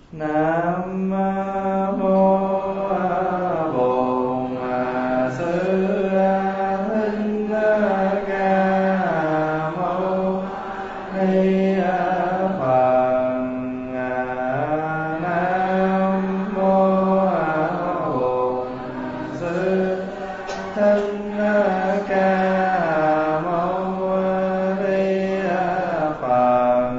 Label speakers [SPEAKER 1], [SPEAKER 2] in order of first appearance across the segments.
[SPEAKER 1] Nam mô Bổn Sư Thích Ca Mâu Ni Phật. Nam mô Bổn Sư Thích Ca Mâu Ni Phật.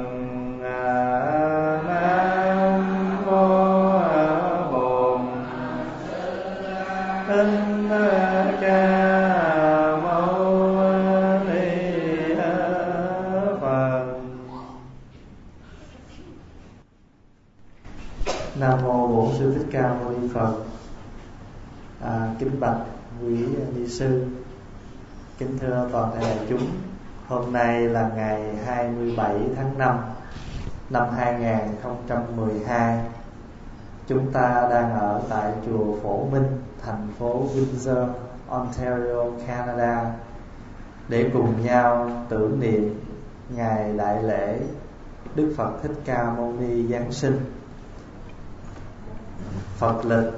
[SPEAKER 1] Nam mô Bổn Sư Thích Ca Mâu Ni Phật. Kính bạch quý ni sư, kính thưa toàn thể đại chúng. Hôm nay là ngày 27 tháng 5 năm 2012. Chúng ta đang ở tại chùa Phổ Minh, thành phố Windsor, Ontario, Canada, để cùng nhau tưởng niệm ngày đại lễ Đức Phật Thích Ca Mâu Ni Giáng sinh. Phật lịch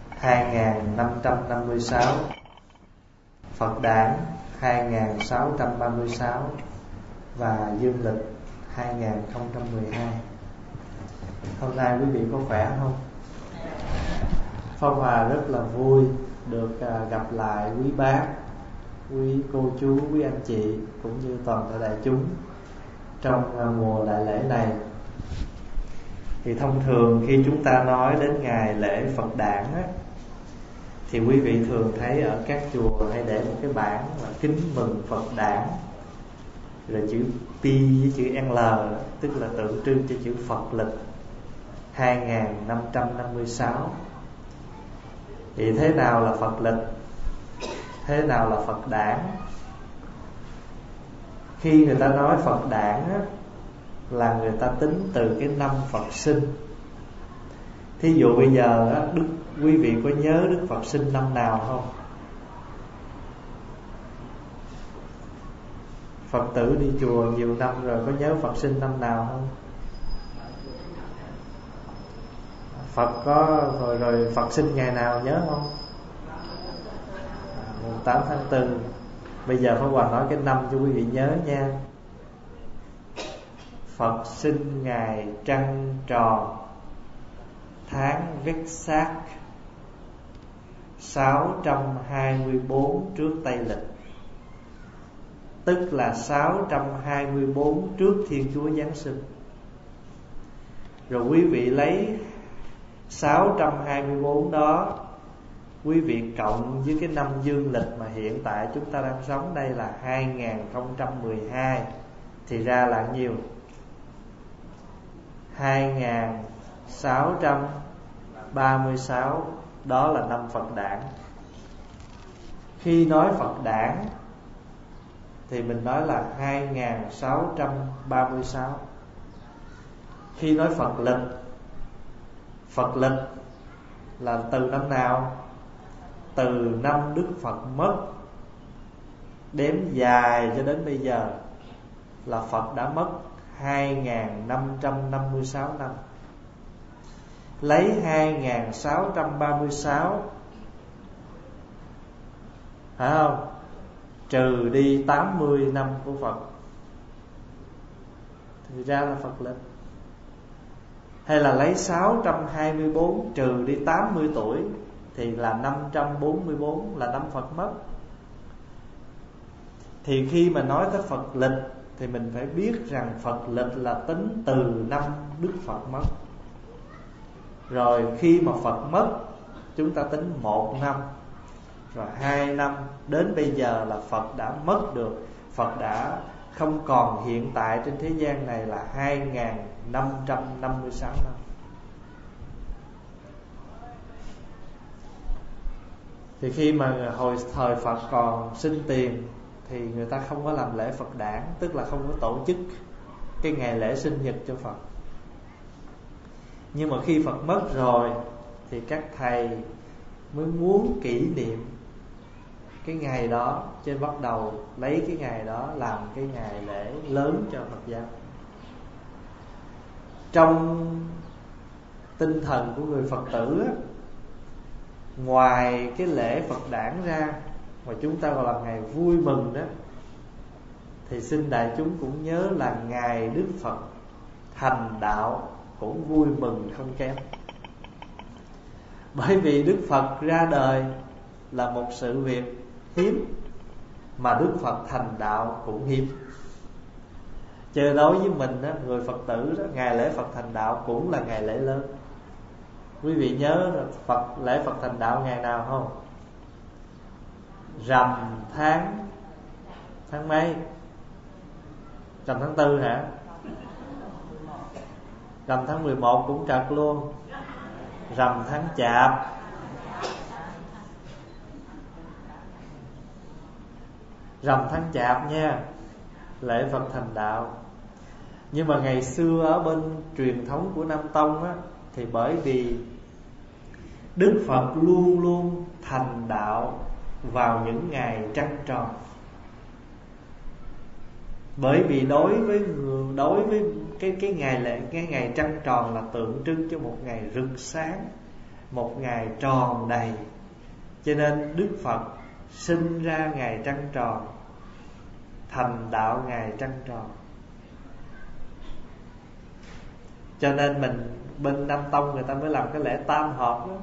[SPEAKER 1] 2556, Phật đản 2636 và dương lịch 2012. Hôm nay quý vị có khỏe không? Phong Hòa rất là vui được gặp lại quý bác, quý cô chú, quý anh chị cũng như toàn thể đại chúng trong mùa đại lễ này. Thì thông thường khi chúng ta nói đến ngày lễ Phật đản á, thì quý vị thường thấy ở các chùa hay để một cái bảng là kính mừng Phật đản, rồi chữ P với chữ L, tức là tượng trưng cho chữ Phật lịch 2556. Thì thế nào là Phật lịch? Thế nào là Phật đản? Khi người ta nói Phật đản á, là người ta tính từ cái năm Phật sinh. Thí dụ bây giờ á, quý vị có nhớ Đức Phật sinh năm nào không? Phật tử đi chùa nhiều năm rồi, có nhớ Phật sinh năm nào không? Phật có rồi Phật sinh ngày nào nhớ không? Mùng 8 tháng 4. Bây giờ Pháp Hòa nói cái năm cho quý vị nhớ nha. Phật sinh ngày trăng tròn, tháng Vết-sát 624 trước Tây lịch, tức là 624 trước Thiên Chúa Giáng sinh. Rồi quý vị lấy 624 đó, quý vị cộng với cái năm dương lịch mà hiện tại chúng ta đang sống đây là 2012, thì ra là nhiêu? 2636. Đó là năm Phật đản. Khi nói Phật đản thì mình nói là 2636. Khi nói Phật lịch là từ năm nào? Từ năm Đức Phật mất, đếm dài cho đến bây giờ là Phật đã mất 2556 năm. Lấy 2636, phải không? Trừ đi 80 năm của Phật, thì ra là Phật lịch. Hay là lấy 624 trừ đi 80 tuổi thì là 544, là năm Phật mất. Thì khi mà nói tới Phật lịch thì mình phải biết rằng Phật lịch là tính từ năm Đức Phật mất. Rồi khi mà Phật mất, chúng ta tính 1 năm, rồi 2 năm, đến bây giờ là Phật đã mất được, Phật đã không còn hiện tại trên thế gian này là 2556 năm. Thì khi mà hồi thời Phật còn sinh tiền thì người ta không có làm lễ Phật đản, tức là không có tổ chức cái ngày lễ sinh nhật cho Phật. Nhưng mà khi Phật mất rồi thì các thầy mới muốn kỷ niệm cái ngày đó, cho nên bắt đầu lấy cái ngày đó làm cái ngày lễ lớn cho Phật giáo. Trong tinh thần của người Phật tử á, ngoài cái lễ Phật đản ra mà chúng ta gọi là ngày vui mừng đó, thì xin đại chúng cũng nhớ là ngày Đức Phật thành đạo cũng vui mừng không kém. Bởi vì Đức Phật ra đời là một sự việc hiếm, mà Đức Phật thành đạo cũng hiếm. Cho nên đối với mình đó, người Phật tử đó, ngày lễ Phật thành đạo cũng là ngày lễ lớn. Quý vị nhớ lễ Phật thành đạo ngày nào không? Rằm tháng mấy? Rằm tháng 4 hả? Rằm tháng 11 cũng trật luôn. Rằm tháng Chạp. Rằm tháng Chạp nha, lễ Phật thành đạo. Nhưng mà ngày xưa ở bên truyền thống của Nam Tông á, thì bởi vì Đức Phật luôn luôn thành đạo vào những ngày trăng tròn. Bởi vì đối với cái ngày trăng tròn là tượng trưng cho một ngày rực sáng, một ngày tròn đầy. Cho nên Đức Phật sinh ra ngày trăng tròn, thành đạo ngày trăng tròn. Cho nên mình bên Nam Tông người ta mới làm cái lễ tam hợp đó.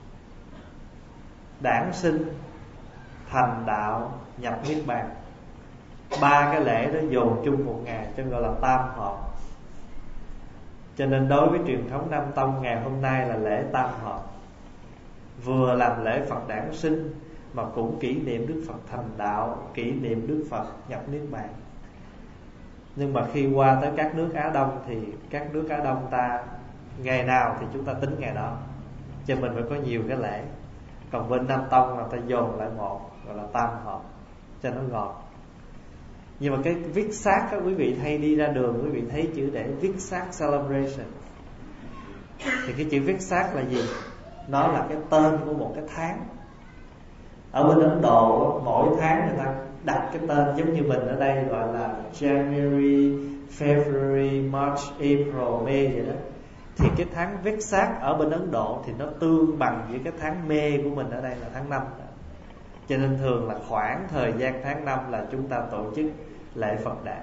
[SPEAKER 1] Đản sinh, thành đạo, nhập niết bàn. 3 cái lễ đó dồn chung một ngày, cho gọi là tam hợp. Cho nên đối với truyền thống Nam Tông, ngày hôm nay là lễ tam hợp, vừa làm lễ Phật đản sinh mà cũng kỷ niệm Đức Phật thành đạo, kỷ niệm Đức Phật nhập niết bàn. Nhưng mà khi qua tới các nước Á Đông thì các nước Á Đông ta ngày nào thì chúng ta tính ngày đó, cho mình phải có nhiều cái lễ. Còn bên Nam Tông là ta dồn lại một, gọi là tam hợp cho nó gọn. Nhưng mà cái viết sát á, quý vị hay đi ra đường quý vị thấy chữ để viết sát celebration, thì cái chữ viết sát là gì? Nó là cái tên của một cái tháng. Ở bên Ấn Độ mỗi tháng người ta đặt cái tên, giống như mình ở đây gọi là January, February, March, April, May vậy đó. Thì cái tháng Vết Sát ở bên Ấn Độ thì nó tương bằng với cái tháng May của mình ở đây là tháng 5. Cho nên thường là khoảng thời gian tháng 5 là chúng ta tổ chức lễ Phật đản.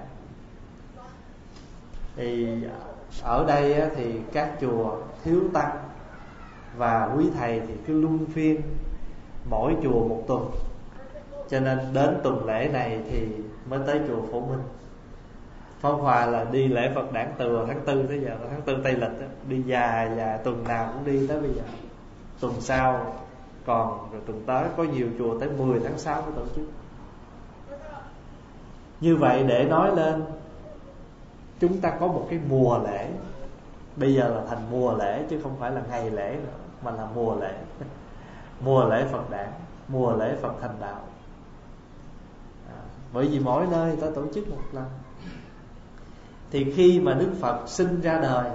[SPEAKER 1] Thì ở đây thì các chùa thiếu tăng và quý thầy thì cứ luân phiên mỗi chùa một tuần. Cho nên đến tuần lễ này thì mới tới chùa Phổ Minh. Phong Hòa là đi lễ Phật đản từ tháng 4 tới giờ, tháng 4 Tây Lịch đó, đi dài tuần nào cũng đi tới bây giờ. Tuần sau còn, rồi tuần tới có nhiều chùa tới 10 tháng 6 mới tổ chức. Như vậy để nói lên chúng ta có một cái mùa lễ. Bây giờ là thành mùa lễ chứ không phải là ngày lễ nữa, mà là mùa lễ. Mùa lễ Phật đản, mùa lễ Phật thành đạo. Bởi vì mỗi nơi ta tổ chức một lần. Thì khi mà Đức Phật sinh ra đời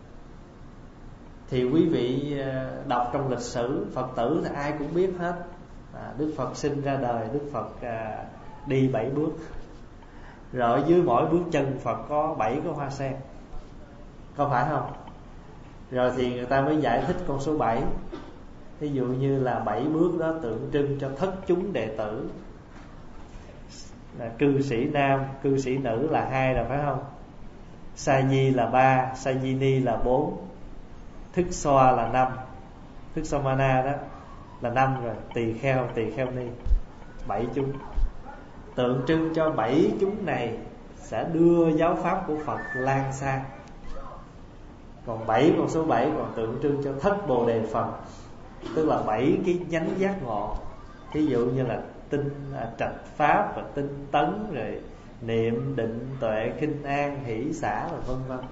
[SPEAKER 1] thì quý vị đọc trong lịch sử Phật tử thì ai cũng biết hết. Đức Phật sinh ra đời, Đức Phật đi 7 bước. Rồi ở dưới mỗi bước chân Phật có 7 cái hoa sen, có phải không? Rồi thì người ta mới giải thích con số 7. Ví dụ như là 7 bước đó tượng trưng cho thất chúng đệ tử, là cư sĩ nam, cư sĩ nữ là 2 rồi phải không? Sa di là 3, sa di ni là 4, thức xoa là 5, thức xoa mana đó là 5 rồi, tỳ kheo ni 7 chúng. Tượng trưng cho 7 chúng này sẽ đưa giáo pháp của Phật lan xa. Còn 7, con số 7 còn tượng trưng cho thất bồ đề Phật, tức là 7 cái nhánh giác ngộ. Ví dụ như là tinh trạch pháp và tinh tấn, rồi niệm định tuệ khinh an hỷ xả và vân vân.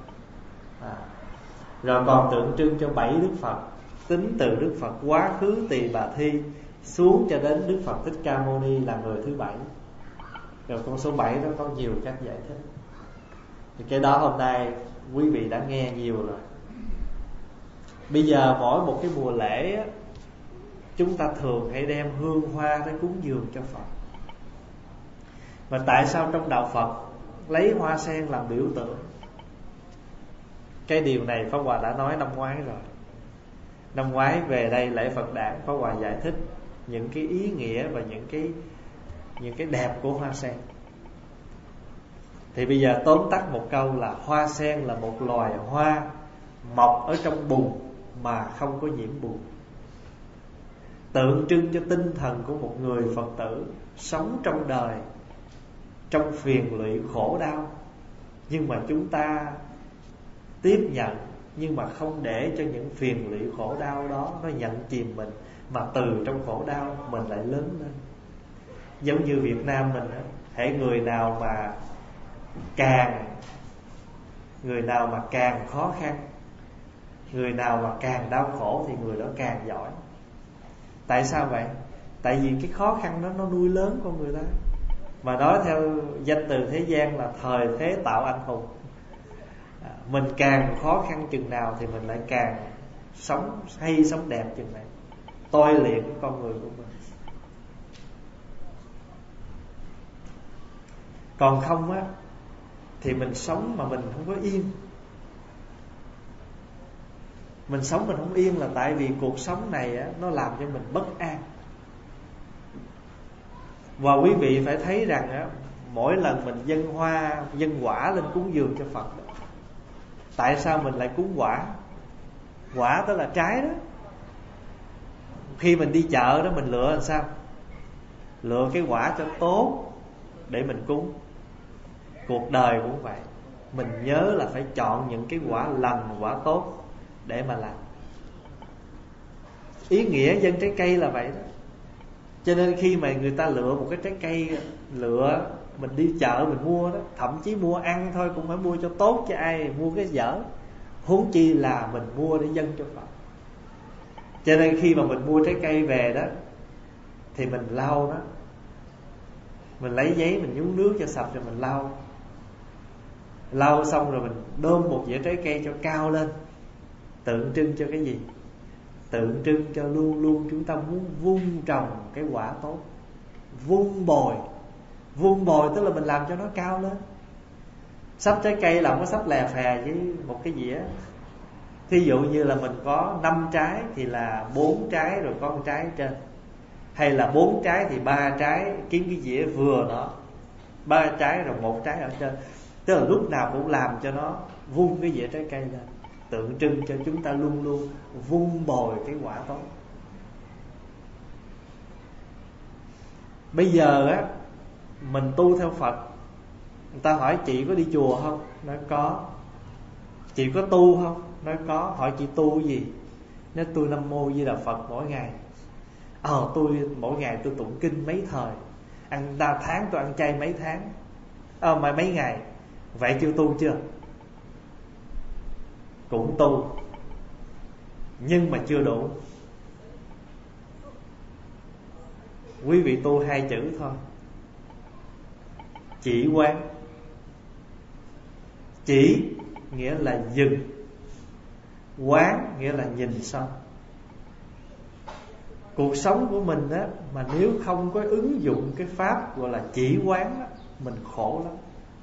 [SPEAKER 1] Rồi còn tượng trưng cho 7 Đức Phật, tính từ Đức Phật quá khứ Tỳ Bà Thi xuống cho đến Đức Phật Thích Ca Mâu Ni là người thứ 7. Rồi con số 7 đó có nhiều cách giải thích. Thì cái đó hôm nay quý vị đã nghe nhiều rồi. Bây giờ mỗi một cái mùa lễ á, chúng ta thường hay đem hương hoa tới cúng dường cho Phật. Mà tại sao trong đạo Phật lấy hoa sen làm biểu tượng? Cái điều này Pháp Hòa đã nói năm ngoái rồi. Năm ngoái về đây lễ Phật đản, Pháp Hòa giải thích những cái ý nghĩa và những cái đẹp của hoa sen. Thì bây giờ tóm tắt một câu là hoa sen là một loài hoa mọc ở trong bùn mà không có nhiễm bùn, tượng trưng cho tinh thần của một người Phật tử sống trong đời trong phiền lụy khổ đau, nhưng mà chúng ta tiếp nhận, nhưng mà không để cho những phiền lụy khổ đau đó nó nhận chìm mình, mà từ trong khổ đau mình lại lớn lên. Giống như Việt Nam mình, hễ người nào mà càng khó khăn, người nào mà càng đau khổ thì người đó càng giỏi. Tại sao vậy? Tại vì cái khó khăn đó nó nuôi lớn con người ta. Mà nói theo danh từ thế gian là thời thế tạo anh hùng. Mình càng khó khăn chừng nào thì mình lại càng sống đẹp chừng này, tôi luyện con người của mình. Còn không á thì mình sống mà mình không có yên. Mình sống mình không yên là tại vì cuộc sống này á, nó làm cho mình bất an. Và quý vị phải thấy rằng á, mỗi lần mình dâng quả lên cúng dường cho Phật đó, tại sao mình lại cúng quả? Quả tức là trái đó. Khi mình đi chợ đó, mình lựa làm sao? Lựa cái quả cho tốt để mình cúng. Cuộc đời cũng vậy, mình nhớ là phải chọn những cái quả lành, quả tốt để mà làm. Ý nghĩa dâng trái cây là vậy đó. Cho nên khi mà người ta lựa một cái trái cây, mình đi chợ mình mua đó, thậm chí mua ăn thôi cũng phải mua cho tốt, chứ ai mua cái dở, huống chi là mình mua để dâng cho Phật. Cho nên khi mà mình mua trái cây về đó thì mình lau nó, mình lấy giấy mình nhúng nước cho sạch rồi mình lau xong rồi mình đơm một dĩa trái cây cho cao lên, tượng trưng cho cái gì? Tượng trưng cho luôn luôn chúng ta muốn vun trồng cái quả tốt. Vun bồi tức là mình làm cho nó cao lên. Sắp trái cây là không có sắp lè phè với một cái dĩa. Thí dụ như là mình có 5 trái thì là 4 trái rồi có 1 trái ở trên, hay là 4 trái thì 3 trái, kiếm cái dĩa vừa nó 3 trái rồi 1 trái ở trên. Tức là lúc nào cũng làm cho nó vun cái dĩa trái cây lên, tượng trưng cho chúng ta luôn luôn vun bồi cái quả tốt. Bây giờ á, mình tu theo Phật, người ta hỏi chị có đi chùa không? Nói có. Chị có tu không? Nói có. Hỏi chị tu gì? Nói tôi Nam Mô Di Đà Phật mỗi ngày. Tôi mỗi ngày tôi tụng kinh mấy thời. Tháng tôi ăn chay mấy tháng, mấy ngày. Vậy chưa tu chưa? Cũng tu, nhưng mà chưa đủ. Quý vị tu 2 chữ thôi: chỉ quán. Chỉ nghĩa là dừng, quán nghĩa là nhìn sâu. Cuộc sống của mình á, mà nếu không có ứng dụng cái pháp gọi là chỉ quán á, mình khổ lắm.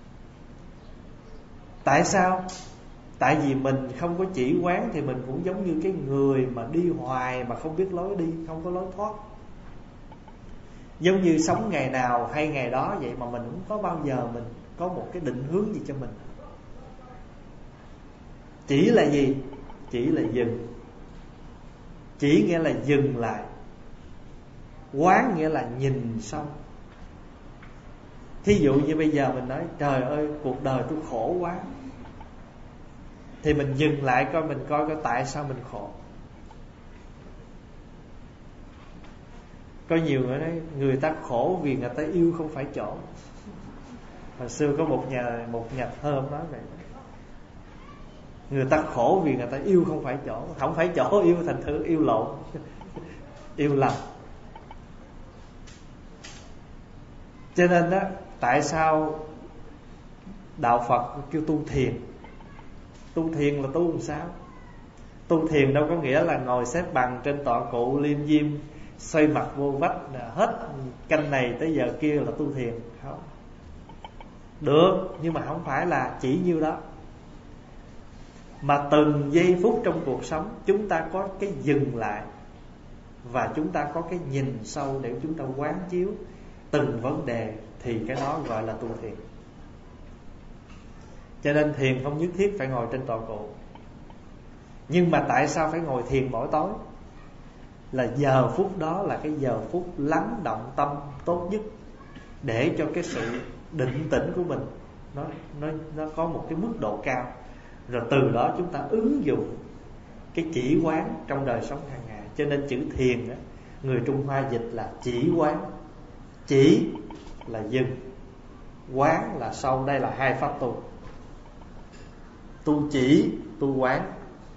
[SPEAKER 1] Tại sao? Tại vì mình không có chỉ quán thì mình cũng giống như cái người mà đi hoài mà không biết lối đi, không có lối thoát. Giống như sống ngày nào hay ngày đó vậy, mà mình không có bao giờ mình có một cái định hướng gì cho mình. Chỉ là gì? Chỉ là dừng. Chỉ nghĩa là dừng lại. Quán nghĩa là nhìn sâu. Thí dụ như bây giờ mình nói trời ơi cuộc đời tôi khổ quá, thì mình dừng lại coi, mình coi tại sao mình khổ. Có nhiều người nói người ta khổ vì người ta yêu không phải chỗ. Hồi xưa có một nhà thơ nói vậy: người ta khổ vì người ta yêu không phải chỗ. Không phải chỗ yêu thành thử yêu lộn, yêu lầm. Cho nên đó, tại sao đạo Phật kêu tu thiền? Tu thiền là tu làm sao? Tu thiền đâu có nghĩa là ngồi xếp bằng trên tọa cụ liêm diêm, xoay mặt vô vách, hết canh này tới giờ kia là tu thiền. Không được, nhưng mà không phải là chỉ nhiêu đó. Mà từng giây phút trong cuộc sống chúng ta có cái dừng lại, và chúng ta có cái nhìn sâu để chúng ta quán chiếu từng vấn đề, thì cái đó gọi là tu thiền. Cho nên thiền không nhất thiết phải ngồi trên tọa cụ. Nhưng mà tại sao phải ngồi thiền mỗi tối? Là giờ phút đó là cái giờ phút lắng động tâm tốt nhất, để cho cái sự định tĩnh của mình nó có một cái mức độ cao. Rồi từ đó chúng ta ứng dụng cái chỉ quán trong đời sống hàng ngày. Cho nên chữ thiền đó, người Trung Hoa dịch là chỉ quán. Chỉ là dừng, quán là sâu. Đây là hai pháp tu. Tu chỉ, tu quán.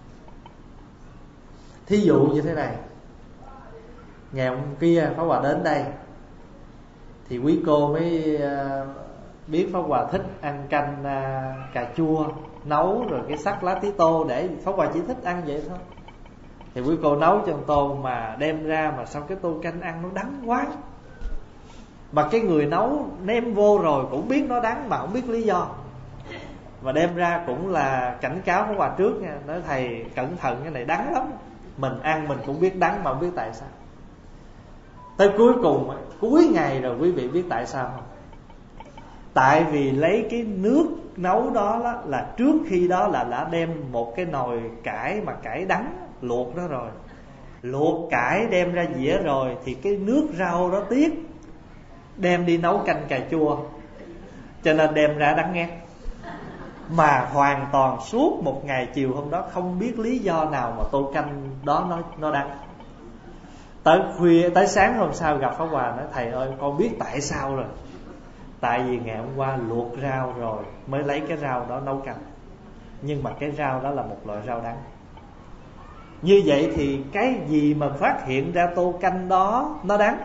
[SPEAKER 1] Thí dụ như thế này, ngày hôm kia Pháp Hòa đến đây thì quý cô mới biết Pháp Hòa thích ăn canh cà chua nấu, rồi cái sắc lá tí tô, để Pháp Hòa chỉ thích ăn vậy thôi. Thì quý cô nấu cho một tô mà đem ra, mà sau cái tô canh ăn nó đắng quá. Mà cái người nấu nêm vô rồi cũng biết nó đắng mà không biết lý do. Và đem ra cũng là cảnh cáo Pháp Hòa trước nha, nói thầy cẩn thận, cái này đắng lắm. Mình ăn mình cũng biết đắng mà không biết tại sao. Tới cuối cùng, cuối ngày rồi quý vị biết tại sao không? Tại vì lấy cái nước nấu đó là trước khi đó là đã đem một cái nồi cải, mà cải đắng luộc đó rồi, luộc cải đem ra dĩa rồi, thì cái nước rau đó tiếc, đem đi nấu canh cà chua, cho nên đem ra đắng nghét. Mà hoàn toàn suốt một ngày chiều hôm đó không biết lý do nào mà tô canh đó nó đắng. Tới khuya, tới sáng hôm sau gặp Pháp Hòa nói: thầy ơi, con biết tại sao rồi. Tại vì ngày hôm qua luộc rau rồi mới lấy cái rau đó nấu canh. Nhưng mà cái rau đó là một loại rau đắng. Như vậy thì cái gì mà phát hiện ra tô canh đó nó đắng?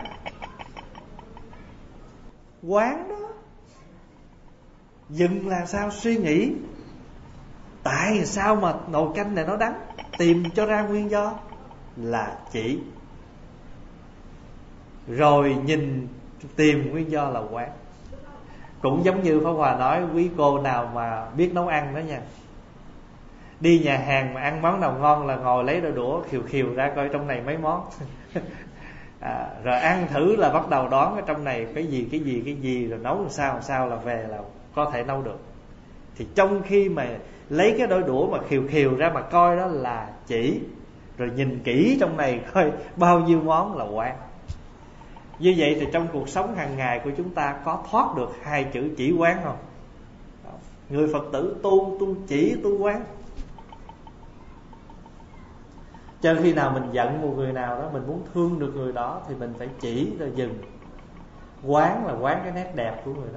[SPEAKER 1] Quán đó. Dừng là sao? Suy nghĩ tại sao mà nồi canh này nó đắng, tìm cho ra nguyên do là chỉ. Rồi nhìn tìm nguyên do là quán. Cũng giống như Pháp Hòa nói, quý cô nào mà biết nấu ăn đó nha, đi nhà hàng mà ăn món nào ngon là ngồi lấy đôi đũa khều khều ra coi trong này mấy món. Rồi ăn thử là bắt đầu đoán ở trong này cái gì, rồi nấu làm sao là về là có thể nấu được. Thì trong khi mà lấy cái đôi đũa mà khều khều ra mà coi đó là chỉ, rồi nhìn kỹ trong này coi bao nhiêu món là quán. Như vậy thì trong cuộc sống hàng ngày của chúng ta có thoát được hai chữ chỉ quán không? Người Phật tử tu chỉ, tu quán. Cho khi nào mình giận một người nào đó, mình muốn thương được người đó, thì mình phải chỉ rồi dừng. Quán là quán cái nét đẹp của người đó.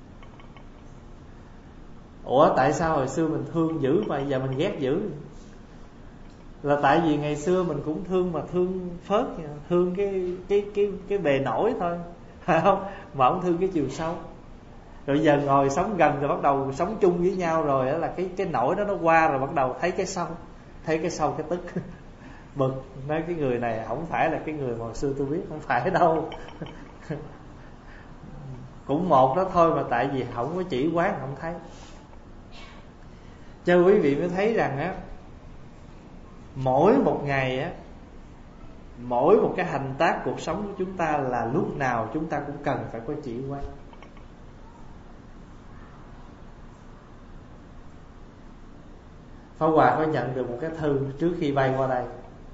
[SPEAKER 1] Ủa tại sao hồi xưa mình thương dữ mà giờ mình ghét dữ? Là tại vì ngày xưa mình cũng thương, mà thương phớt, thương cái bề nổi thôi, phải không? Mà không thương cái chiều sâu. Rồi giờ ngồi sống gần rồi, bắt đầu sống chung với nhau rồi, đó là cái nổi đó nó qua rồi, bắt đầu thấy cái sâu cái tức. Bực, nói cái người này không phải là cái người mà hồi xưa tôi biết, không phải đâu. Cũng một đó thôi, mà tại vì không có chỉ quán không thấy. Cho quý vị mới thấy rằng á, mỗi một ngày á, mỗi một cái hành tác cuộc sống của chúng ta là lúc nào chúng ta cũng cần phải có chỉ quán. Pháp Hòa có nhận được một cái thư trước khi bay qua đây.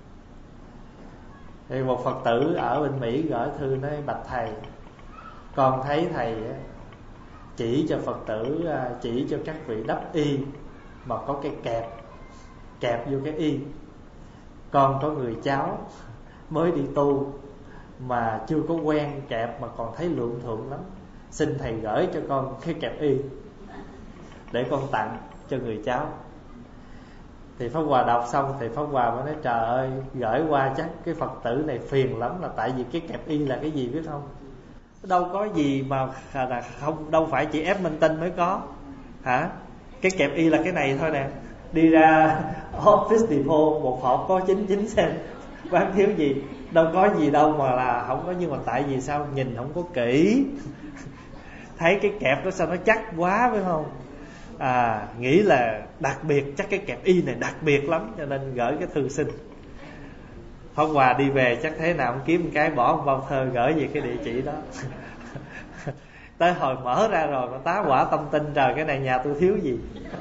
[SPEAKER 1] Thì một Phật tử ở bên Mỹ gửi thư nói: bạch thầy, con thấy thầy chỉ cho Phật tử, chỉ cho các vị đắp y mà có cái kẹp vô cái y. Con có người cháu mới đi tu mà chưa có quen kẹp mà còn thấy lượng thượng lắm, xin thầy gửi cho con cái kẹp y để con tặng cho người cháu. Thì Pháp Hòa đọc xong thì Pháp Hòa mới nói: trời ơi, gửi qua chắc cái Phật tử này phiền lắm, là tại vì cái kẹp y là cái gì biết không? Đâu có gì mà không, đâu phải chỉ ép minh tinh mới có hả? Cái kẹp y là cái này thôi nè. Đi ra Office Depot một hộp có 99 cent, bán thiếu gì, đâu có gì đâu mà là không có. Nhưng mà tại vì sao? Nhìn không có kỹ. Thấy cái kẹp đó sao nó chắc quá phải không? nghĩ là đặc biệt, chắc cái kẹp y này đặc biệt lắm, cho nên gửi cái thư xin. Pháp Hòa đi về chắc thế nào cũng kiếm một cái bỏ một bao thơ gửi về cái địa chỉ đó. Tới hồi mở ra rồi nó tá quả tâm tinh, trời cái này nhà tôi thiếu gì.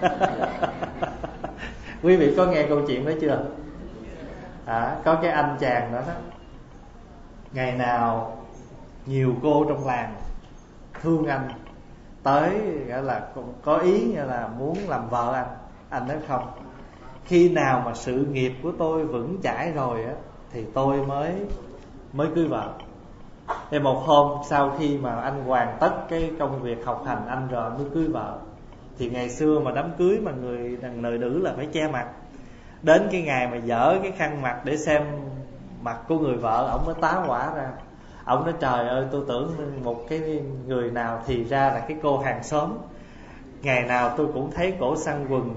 [SPEAKER 1] Quý vị có nghe câu chuyện đó chưa? Có cái anh chàng đó đó, ngày nào nhiều cô trong làng thương anh, tới gọi là có ý như là muốn làm vợ anh nói không, khi nào mà sự nghiệp của tôi vững chãi rồi á thì tôi mới cưới vợ. Thì một hôm sau khi mà anh hoàn tất cái công việc học hành anh rồi mới cưới vợ. Thì ngày xưa mà đám cưới mà người đàn nữ là phải che mặt. Đến cái ngày mà dở cái khăn mặt để xem mặt của người vợ, ổng mới tá hỏa ra. Ổng nói trời ơi, tôi tưởng một cái người nào thì ra là cái cô hàng xóm. Ngày nào tôi cũng thấy cổ săn quần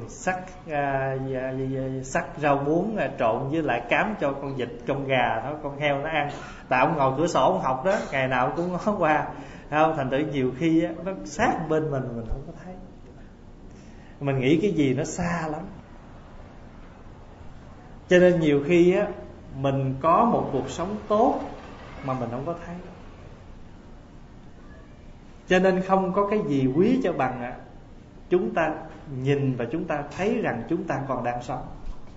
[SPEAKER 1] sắc rau muống trộn với lại cám cho con vịt, con gà đó, con heo nó ăn. Tại ông ngồi cửa sổ ông học đó, ngày nào cũng ngó qua. Không, thành thử nhiều khi á, nó sát bên mình không có thấy. Mình nghĩ cái gì nó xa lắm. Cho nên nhiều khi á, mình có một cuộc sống tốt mà mình không có thấy. Cho nên không có cái gì quý cho bằng chúng ta nhìn và chúng ta thấy rằng chúng ta còn đang sống.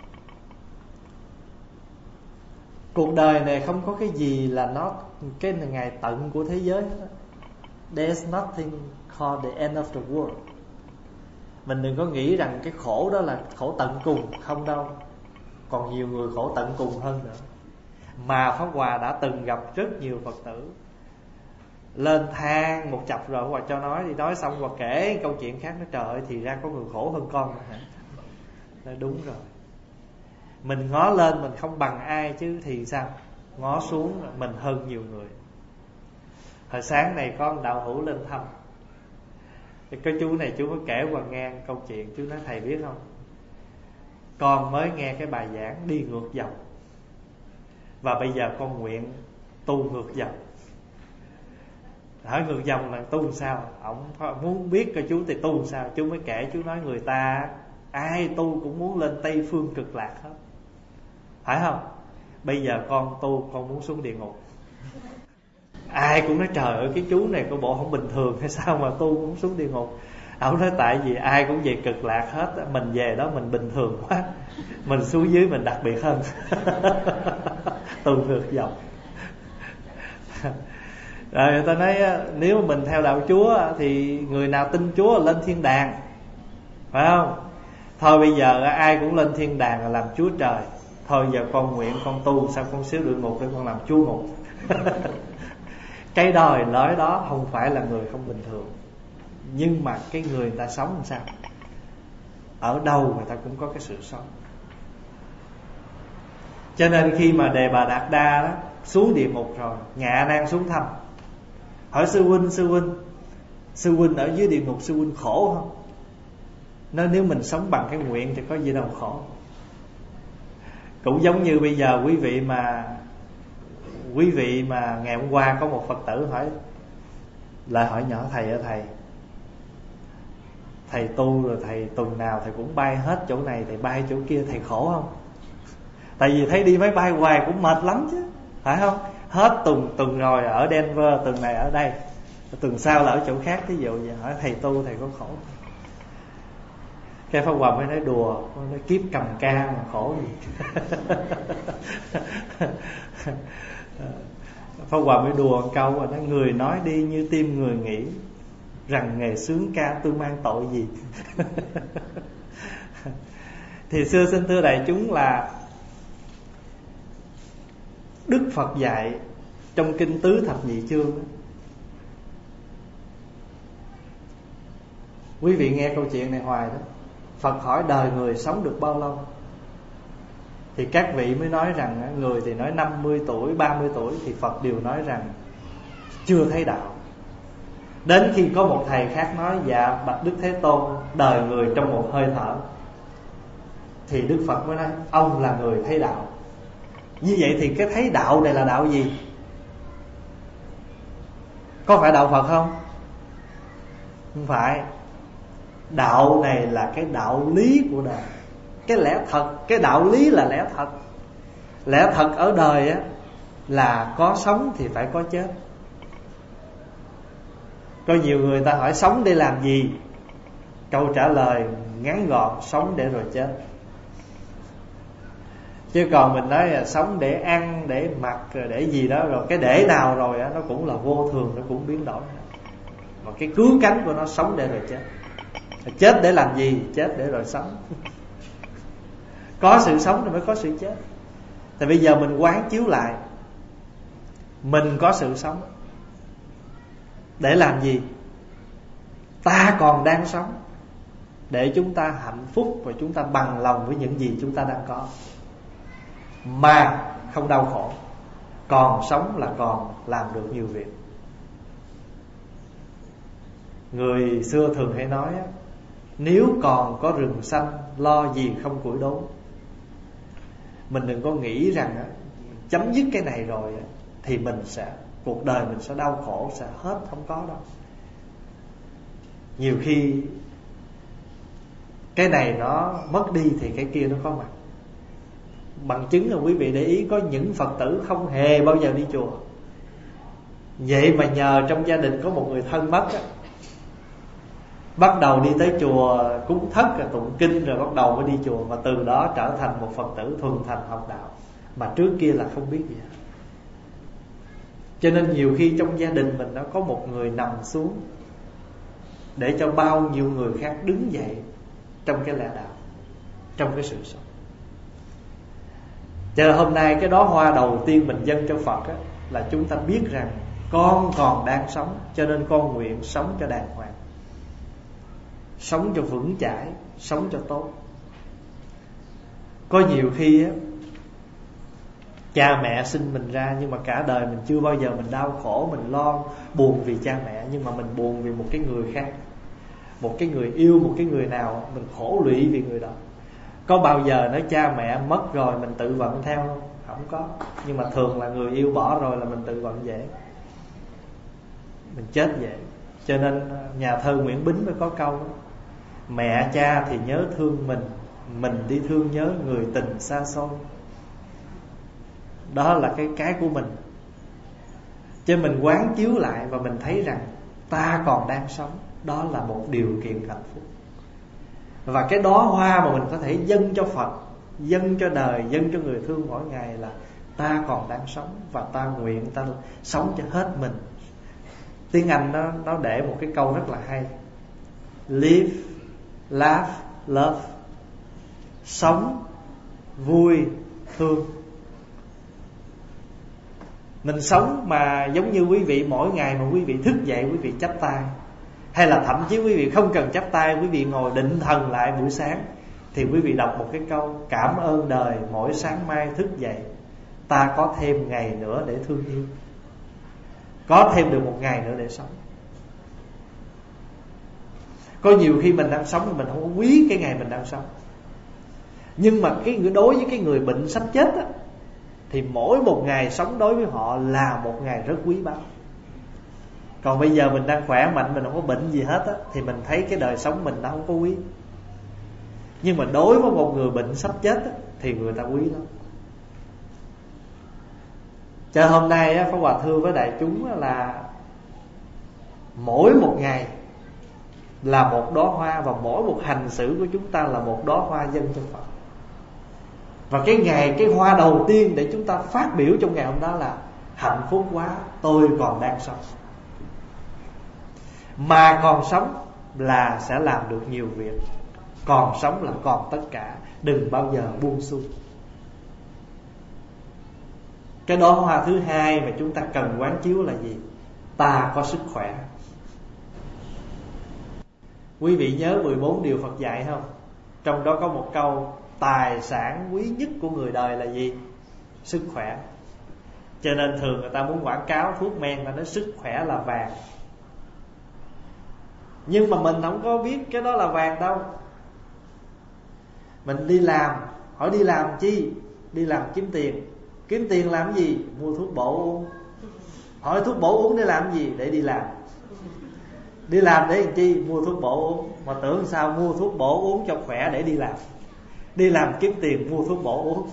[SPEAKER 1] Cuộc đời này không có cái gì là nó cái ngày tận của thế giới hết. There's nothing called the end of the world. Mình đừng có nghĩ rằng cái khổ đó là khổ tận cùng, không đâu. Còn nhiều người khổ tận cùng hơn nữa. Mà Pháp Hòa đã từng gặp rất nhiều Phật tử lên than một chập rồi, Hòa cho nói, thì nói xong Hòa kể câu chuyện khác. Nói trời ơi, thì ra có người khổ hơn con hả? Nói đúng rồi. Mình ngó lên mình không bằng ai chứ thì sao? Ngó xuống mình hơn nhiều người. Hồi sáng này có một đạo hữu lên thăm. Cái chú này chú mới kể Hòa nghe câu chuyện. Chú nói thầy biết không, con mới nghe cái bài giảng đi ngược dòng, và bây giờ con nguyện tu ngược dòng. Hỏi ngược dòng là tu sao? Ông muốn biết coi chú thì tu sao. Chú mới kể, chú nói người ta ai tu cũng muốn lên Tây Phương Cực Lạc hết, phải không? Bây giờ con tu, con muốn xuống địa ngục. Ai cũng nói trời ơi, cái chú này có bộ không bình thường hay sao mà tu muốn xuống địa ngục. Ông nói tại vì ai cũng về Cực Lạc hết, mình về đó mình bình thường quá, mình xuống dưới mình đặc biệt hơn. Tu ngược dòng. Rồi người ta nói nếu mình theo đạo Chúa thì người nào tin Chúa lên thiên đàng, phải không? Thôi bây giờ ai cũng lên thiên đàng làm Chúa Trời. Thôi giờ con nguyện con tu sao con xíu địa ngục để con làm Chúa ngục. Cái đời nói đó không phải là người không bình thường. Nhưng mà cái người ta sống làm sao? Ở đâu người ta cũng có cái sự sống. Cho nên khi mà Đề Bà Đạt Đa đó xuống địa ngục rồi, Ngạ Nan xuống thăm, hỏi sư huynh ở dưới địa ngục sư huynh khổ không? Nói nếu mình sống bằng cái nguyện thì có gì đâu khổ. Cũng giống như bây giờ quý vị mà ngày hôm qua có một Phật tử hỏi nhỏ thầy ơi, thầy tu rồi thầy tuần nào thầy cũng bay hết chỗ này, thầy bay chỗ kia, thầy khổ không? Tại vì thấy đi máy bay hoài cũng mệt lắm chứ, phải không? Hết tuần rồi ở Denver, tuần này ở đây, tuần sau là ở chỗ khác. Ví dụ vậy, hỏi thầy tu thầy có khổ? Cái Pháp Hòa mới nói đùa, nói kiếp cầm ca mà khổ gì. Pháp Hòa mới đùa một câu, nói người nói đi như tim người nghĩ, rằng nghề sướng ca tôi mang tội gì. Thì xưa xin thưa đại chúng là Đức Phật dạy trong kinh Tứ Thập Nhị Chương. Quý vị nghe câu chuyện này hoài đó. Phật hỏi đời người sống được bao lâu, thì các vị mới nói rằng người thì nói 50 tuổi, 30 tuổi, thì Phật đều nói rằng chưa thấy đạo. Đến khi có một thầy khác nói dạ bạch Đức Thế Tôn, đời người trong một hơi thở, thì Đức Phật mới nói ông là người thấy đạo. Như vậy thì cái thấy đạo này là đạo gì? Có phải đạo Phật không? Không phải. Đạo này là cái đạo lý của đời, cái lẽ thật. Cái đạo lý là lẽ thật. Lẽ thật ở đời á, là có sống thì phải có chết. Có nhiều người ta hỏi sống để làm gì? Câu trả lời ngắn gọn: sống để rồi chết. Chứ còn mình nói là sống để ăn, để mặc, để gì đó, rồi cái để nào rồi á, nó cũng là vô thường, nó cũng biến đổi. Mà cái cứu cánh của nó sống để rồi chết. Chết để làm gì? Chết để rồi sống. Có sự sống thì mới có sự chết. Thì bây giờ mình quán chiếu lại, mình có sự sống để làm gì? Ta còn đang sống để chúng ta hạnh phúc và chúng ta bằng lòng với những gì chúng ta đang có, mà không đau khổ. Còn sống là còn làm được nhiều việc. Người xưa thường hay nói á, nếu còn có rừng xanh, lo gì không củi đốn. Mình đừng có nghĩ rằng á, chấm dứt cái này rồi á, thì cuộc đời mình sẽ đau khổ, sẽ hết. Không có đâu. Nhiều khi cái này nó mất đi thì cái kia nó có mặt. Bằng chứng là quý vị để ý, có những Phật tử không hề bao giờ đi chùa. Vậy mà nhờ trong gia đình có một người thân mất á, bắt đầu đi tới chùa cúng thất, rồi tụng kinh, rồi bắt đầu mới đi chùa. Và từ đó trở thành một Phật tử thuần thành học đạo, mà trước kia là không biết gì hết. Cho nên nhiều khi trong gia đình mình nó có một người nằm xuống để cho bao nhiêu người khác đứng dậy trong cái lẽ đạo, trong cái sự sống. Cho nên hôm nay cái đóa hoa đầu tiên mình dâng cho Phật á, là chúng ta biết rằng con còn đang sống, cho nên con nguyện sống cho đàng hoàng, sống cho vững chãi, sống cho tốt. Có nhiều khi á, cha mẹ sinh mình ra, nhưng mà cả đời mình chưa bao giờ mình đau khổ, mình lo buồn vì cha mẹ. Nhưng mà mình buồn vì một cái người khác, một cái người yêu, một cái người nào, mình khổ lụy vì người đó. Có bao giờ nói cha mẹ mất rồi mình tự vận theo không? Không có. Nhưng mà thường là người yêu bỏ rồi là mình tự vận dễ, mình chết dễ. Cho nên nhà thơ Nguyễn Bính mới có câu đó: mẹ cha thì nhớ thương mình đi thương nhớ người tình xa xôi. Đó là cái của mình. Cho mình quán chiếu lại và mình thấy rằng ta còn đang sống, đó là một điều kiện hạnh phúc. Và cái đóa hoa mà mình có thể dâng cho Phật, dâng cho đời, dâng cho người thương mỗi ngày là ta còn đang sống, và ta nguyện ta sống cho hết mình. Tiếng Anh nó để một cái câu rất là hay: live, laugh, love. Sống, vui, thương. Mình sống mà giống như quý vị mỗi ngày mà quý vị thức dậy, quý vị chắp tay, hay là thậm chí quý vị không cần chắp tay, quý vị ngồi định thần lại buổi sáng, thì quý vị đọc một cái câu: cảm ơn đời mỗi sáng mai thức dậy, ta có thêm ngày nữa để thương yêu, có thêm được một ngày nữa để sống. Có nhiều khi mình đang sống mình không có quý cái ngày mình đang sống. Nhưng mà đối với cái người bệnh sắp chết á, thì mỗi một ngày sống đối với họ là một ngày rất quý báu. Còn bây giờ mình đang khỏe mạnh, mình không có bệnh gì hết á, thì mình thấy cái đời sống mình nó không có quý. Nhưng mà đối với một người bệnh sắp chết á, thì người ta quý lắm. Cho hôm nay á, Pháp Hòa thưa với đại chúng là mỗi một ngày là một đóa hoa, và mỗi một hành xử của chúng ta là một đóa hoa dâng cho Phật. Và cái ngày, cái hoa đầu tiên để chúng ta phát biểu trong ngày hôm đó là: hạnh phúc quá, tôi còn đang sống. Mà còn sống là sẽ làm được nhiều việc. Còn sống là còn tất cả. Đừng bao giờ buông xuôi. Cái đóa hoa thứ hai mà chúng ta cần quán chiếu là gì? Ta có sức khỏe. Quý vị nhớ 14 điều Phật dạy không? Trong đó có một câu: tài sản quý nhất của người đời là gì? Sức khỏe. Cho nên thường người ta muốn quảng cáo thuốc men, ta nói sức khỏe là vàng. Nhưng mà mình không có biết cái đó là vàng đâu. Mình đi làm, hỏi đi làm chi? Đi làm kiếm tiền. Kiếm tiền làm gì? Mua thuốc bổ uống. Hỏi thuốc bổ uống để làm gì? Để đi làm. Đi làm để làm chi? Mua thuốc bổ uống. Mà tưởng sao mua thuốc bổ uống cho khỏe để đi làm. Đi làm kiếm tiền mua thuốc bổ uống.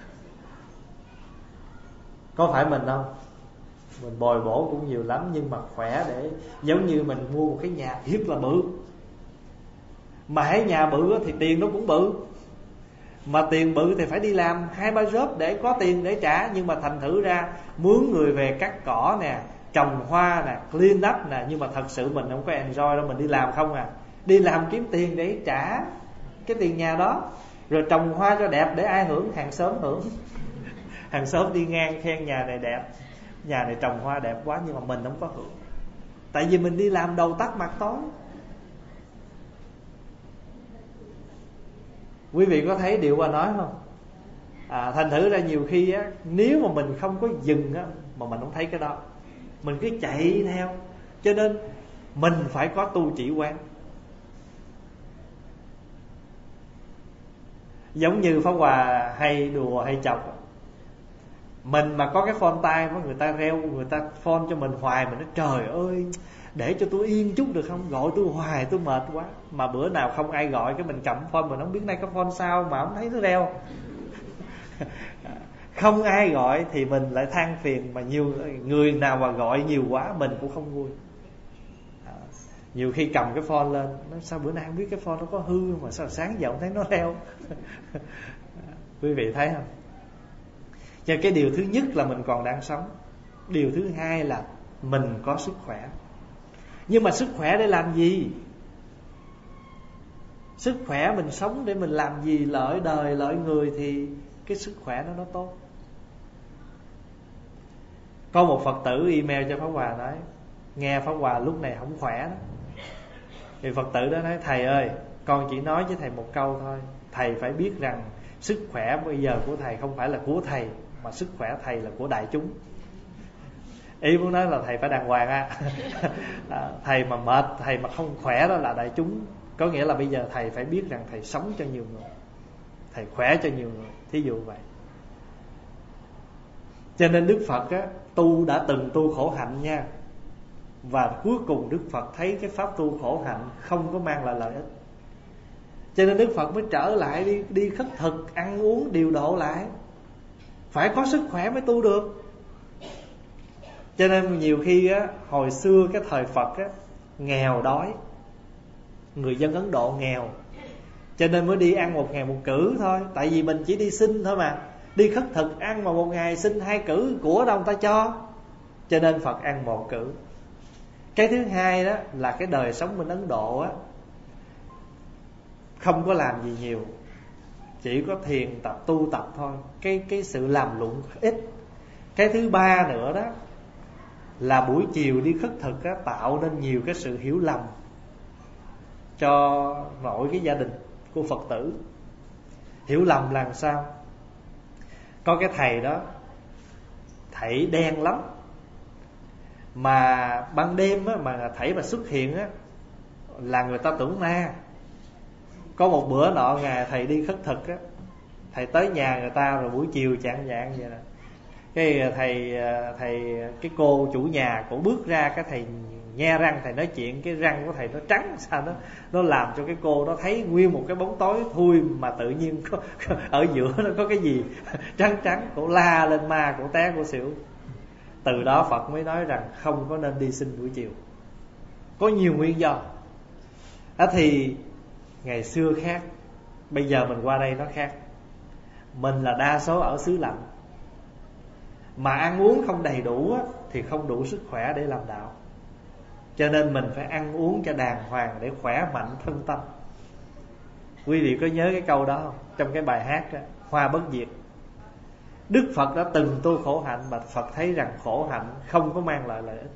[SPEAKER 1] Có phải mình không? Mình bồi bổ cũng nhiều lắm, nhưng mà khỏe để giống như mình mua một cái nhà thiệt là bự. Mà hãy nhà bự thì tiền nó cũng bự. Mà tiền bự thì phải đi làm 2-3 job để có tiền để trả. Nhưng mà thành thử ra mướn người về cắt cỏ nè, trồng hoa nè, clean up nè, nhưng mà thật sự mình không có enjoy đâu. Mình đi làm không à. Đi làm kiếm tiền để trả cái tiền nhà đó. Rồi trồng hoa cho đẹp để ai hưởng? Hàng xóm hưởng. Hàng xóm đi ngang khen nhà này đẹp, nhà này trồng hoa đẹp quá, nhưng mà mình không có hưởng. Tại vì mình đi làm đầu tắt mặt tối. Quý vị có thấy điều bà nói không? Thành thử ra nhiều khi á, nếu mà mình không có dừng á, mà mình không thấy cái đó, mình cứ chạy theo. Cho nên mình phải có tu chỉ quán. Giống như Pháp Hòa hay đùa hay chọc, mình mà có cái phone tay mà người ta reo, người ta phone cho mình hoài, mình nói trời ơi, để cho tôi yên chút được không? Gọi tôi hoài tôi mệt quá. Mà bữa nào không ai gọi, cái mình cầm phone, mình không biết nay có phone sao mà không thấy nó reo. Không ai gọi thì mình lại than phiền. Mà nhiều người nào mà gọi nhiều quá mình cũng không vui. Nhiều khi cầm cái phone lên, nói sao bữa nay không biết cái phone nó có hư, mà sao sáng giờ không thấy nó reo. Quý vị thấy không? Cho cái điều thứ nhất là mình còn đang sống. Điều thứ hai là mình có sức khỏe. Nhưng mà sức khỏe để làm gì? Sức khỏe mình sống để mình làm gì? Lợi đời, lợi người thì cái sức khỏe nó tốt. Có một Phật tử email cho Pháp Hòa nói, nghe Pháp Hòa lúc này không khỏe đó. Thì Phật tử đó nói, thầy ơi, con chỉ nói với thầy một câu thôi. Thầy phải biết rằng sức khỏe bây giờ của thầy không phải là của thầy, mà sức khỏe thầy là của đại chúng. Ý muốn nói là thầy phải đàng hoàng á. Thầy mà mệt, thầy mà không khỏe đó là đại chúng. Có nghĩa là bây giờ thầy phải biết rằng thầy sống cho nhiều người, thầy khỏe cho nhiều người. Thí dụ vậy. Cho nên Đức Phật á, đã từng tu khổ hạnh nha. Và cuối cùng Đức Phật thấy cái pháp tu khổ hạnh không có mang lại lợi ích. Cho nên Đức Phật mới trở lại đi khất thực, ăn uống điều độ lại. Phải có sức khỏe mới tu được. Cho nên nhiều khi á, hồi xưa cái thời Phật á, nghèo đói, người dân Ấn Độ nghèo, cho nên mới đi ăn 1 ngày 1 cữ thôi. Tại vì mình chỉ đi xin thôi mà. Đi khất thực ăn mà 1 ngày xin 2 cữ, của đâu người ta cho. Cho nên Phật ăn 1 cữ. Cái thứ hai đó là cái đời sống bên Ấn Độ á, không có làm gì nhiều, chỉ có thiền tập, tu tập thôi. Cái sự làm lụng ít. Cái thứ ba nữa đó là buổi chiều đi khất thực á, tạo nên nhiều cái sự hiểu lầm cho nội cái gia đình của Phật tử. Hiểu lầm là sao? Có cái thầy đó, thầy đen lắm, mà ban đêm á, mà thầy mà xuất hiện á, là người ta tưởng ma. Có một bữa nọ ngày thầy đi khất thực á, thầy tới nhà người ta rồi buổi chiều chạng vạng vậy nè, cái cái cô chủ nhà cổ bước ra, cái thầy nhe răng, thầy nói chuyện, cái răng của thầy nó trắng sao đó, nó làm cho cái cô đó thấy nguyên một cái bóng tối thui, mà tự nhiên ở giữa nó có cái gì trắng trắng. Cổ la lên ma, cổ té, cổ xỉu. Từ đó Phật mới nói rằng không có nên đi xin buổi chiều. Có nhiều nguyên do. Thì ngày xưa khác, bây giờ mình qua đây nó khác. Mình là đa số ở xứ lạnh, mà ăn uống không đầy đủ á, thì không đủ sức khỏe để làm đạo. Cho nên mình phải ăn uống cho đàng hoàng để khỏe mạnh thân tâm. Quý vị có nhớ cái câu đó không? Trong cái bài hát đó, Hoa Bất Diệt. Đức Phật đã từng tu khổ hạnh, mà Phật thấy rằng khổ hạnh không có mang lại lợi ích.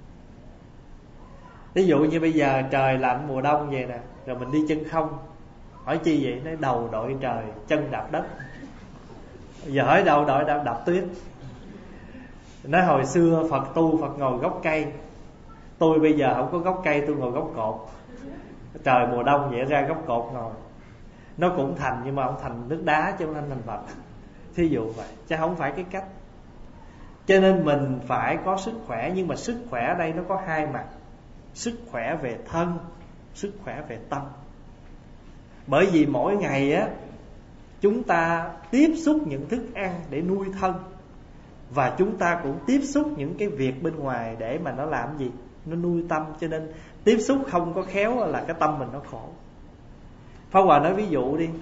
[SPEAKER 1] Ví dụ như bây giờ trời lạnh mùa đông vậy nè, rồi mình đi chân không. Hỏi chi vậy? Nói đầu đội trời, chân đạp đất. Giờ hỏi đầu đội đạp tuyết. Nói hồi xưa Phật tu, Phật ngồi gốc cây. Tôi bây giờ không có gốc cây, tôi ngồi gốc cột. Trời mùa đông vậy ra gốc cột ngồi. Nó cũng thành, nhưng mà không thành nước đá chứ không thành Phật. Thí dụ vậy, chứ không phải cái cách. Cho nên mình phải có sức khỏe. Nhưng mà sức khỏe ở đây nó có hai mặt. sức khỏe về thân, sức khỏe về tâm. Bởi vì mỗi ngày á, chúng ta tiếp xúc những thức ăn để nuôi thân, và chúng ta cũng tiếp xúc những cái việc bên ngoài để mà nó làm gì? Nó nuôi tâm. Cho nên tiếp xúc không có khéo là cái tâm mình nó khổ. Pháp Hòa nói ví dụ đi,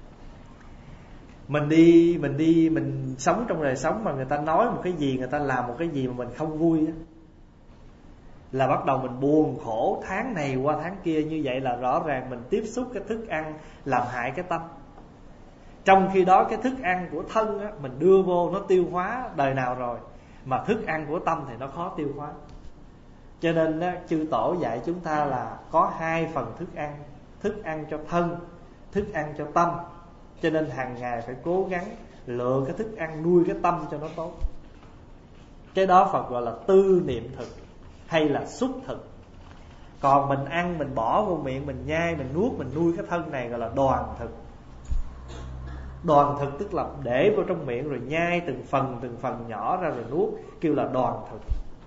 [SPEAKER 1] mình sống trong đời sống mà người ta nói một cái gì, người ta làm một cái gì mà mình không vui á, là bắt đầu mình buồn khổ, tháng này qua tháng kia. Như vậy là rõ ràng mình tiếp xúc cái thức ăn làm hại cái tâm. Trong khi đó cái thức ăn của thân á, mình đưa vô nó tiêu hóa đời nào rồi, mà thức ăn của tâm thì nó khó tiêu hóa. Cho nên á, chư tổ dạy chúng ta là có 2 phần thức ăn: thức ăn cho thân, thức ăn cho tâm. Cho nên hàng ngày phải cố gắng lựa cái thức ăn nuôi cái tâm cho nó tốt. Cái đó Phật gọi là tư niệm thực hay là xúc thực. Còn mình ăn, mình bỏ vô miệng, mình nhai, mình nuốt, mình nuôi cái thân này gọi là đoàn thực. Đoàn thực tức là để vô trong miệng rồi nhai từng phần nhỏ ra rồi nuốt, kêu là đoàn thực.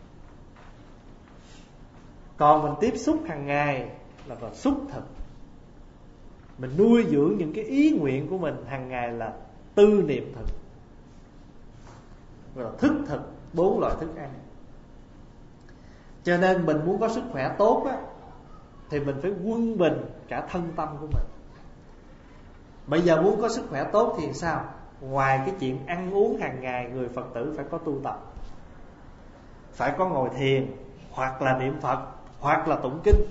[SPEAKER 1] Còn mình tiếp xúc hàng ngày là gọi xúc thực. Mình nuôi dưỡng những cái ý nguyện của mình hàng ngày là tư niệm thực, gọi là thức thực. 4 loại thức ăn. Cho nên mình muốn có sức khỏe tốt á, thì mình phải quân bình cả thân tâm của mình. Bây giờ muốn có sức khỏe tốt thì sao? Ngoài cái chuyện ăn uống hàng ngày, người Phật tử phải có tu tập, phải có ngồi thiền, hoặc là niệm Phật, hoặc là tụng kinh.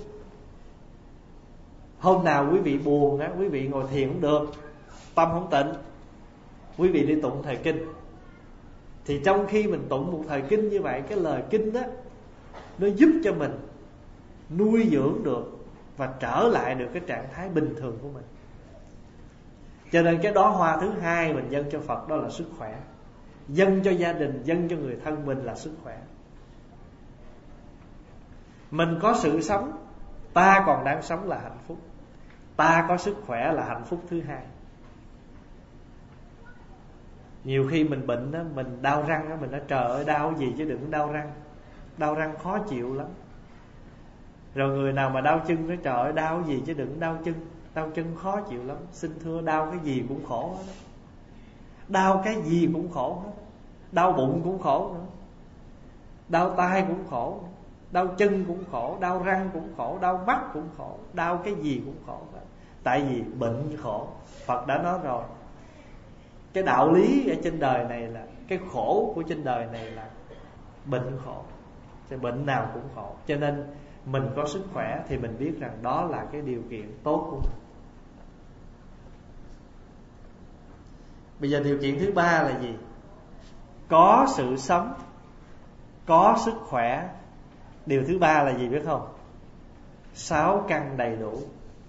[SPEAKER 1] Hôm nào quý vị buồn á, quý vị ngồi thiền cũng được, tâm không tịnh, quý vị đi tụng thời kinh. Thì trong khi mình tụng một thời kinh như vậy, cái lời kinh đó nó giúp cho mình nuôi dưỡng được và trở lại được cái trạng thái bình thường của mình. Cho nên cái đóa hoa thứ 2 mình dâng cho Phật đó là sức khỏe. Dâng cho gia đình, dâng cho người thân mình là sức khỏe. Mình có sự sống, ta còn đang sống là hạnh phúc. Ta có sức khỏe là hạnh phúc thứ 2. Nhiều khi mình bệnh đó, mình đau răng đó, mình nói trời ơi đau gì chứ đừng đau răng. Đau răng khó chịu lắm. Rồi người nào mà đau chân nói trời ơi đau gì chứ đừng đau chân. Đau chân khó chịu lắm. Xin thưa đau cái gì cũng khổ hết đó. Đau cái gì cũng khổ hết. Đau bụng cũng khổ nữa, đau tai cũng khổ, đau chân cũng khổ, đau răng cũng khổ, đau mắt cũng khổ. Đau cái gì cũng khổ hết. Tại vì bệnh khổ. Phật đã nói rồi, cái đạo lý ở trên đời này là, cái khổ của trên đời này là bệnh khổ. Thì bệnh nào cũng khổ. Cho nên mình có sức khỏe thì mình biết rằng đó là cái điều kiện tốt của mình. Bây giờ điều kiện thứ 3 là gì? Có sự sống, có sức khỏe. Điều thứ 3 là gì biết không? 6 căn đầy đủ.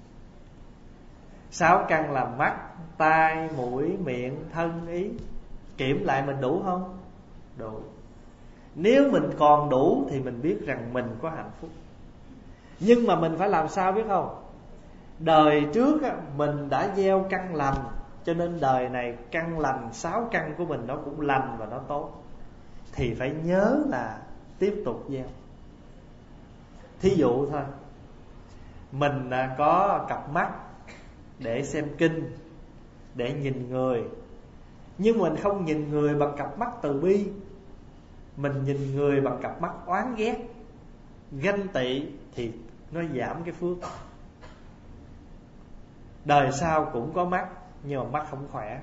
[SPEAKER 1] 6 căn là mắt, tai, mũi, miệng, thân, ý. Kiểm lại mình đủ không? Đủ. Nếu mình còn đủ thì mình biết rằng mình có hạnh phúc. Nhưng mà mình phải làm sao biết không? Đời trước mình đã gieo căn lành, cho nên đời này căn lành, 6 căn của mình nó cũng lành và nó tốt. Thì phải nhớ là tiếp tục gieo. Thí dụ thôi, mình có cặp mắt để xem kinh, để nhìn người, nhưng mình không nhìn người bằng cặp mắt từ bi. Mình nhìn người bằng cặp mắt oán ghét, ganh tị, thì nó giảm cái phước. Đời sau cũng có mắt, nhưng mà mắt không khỏe.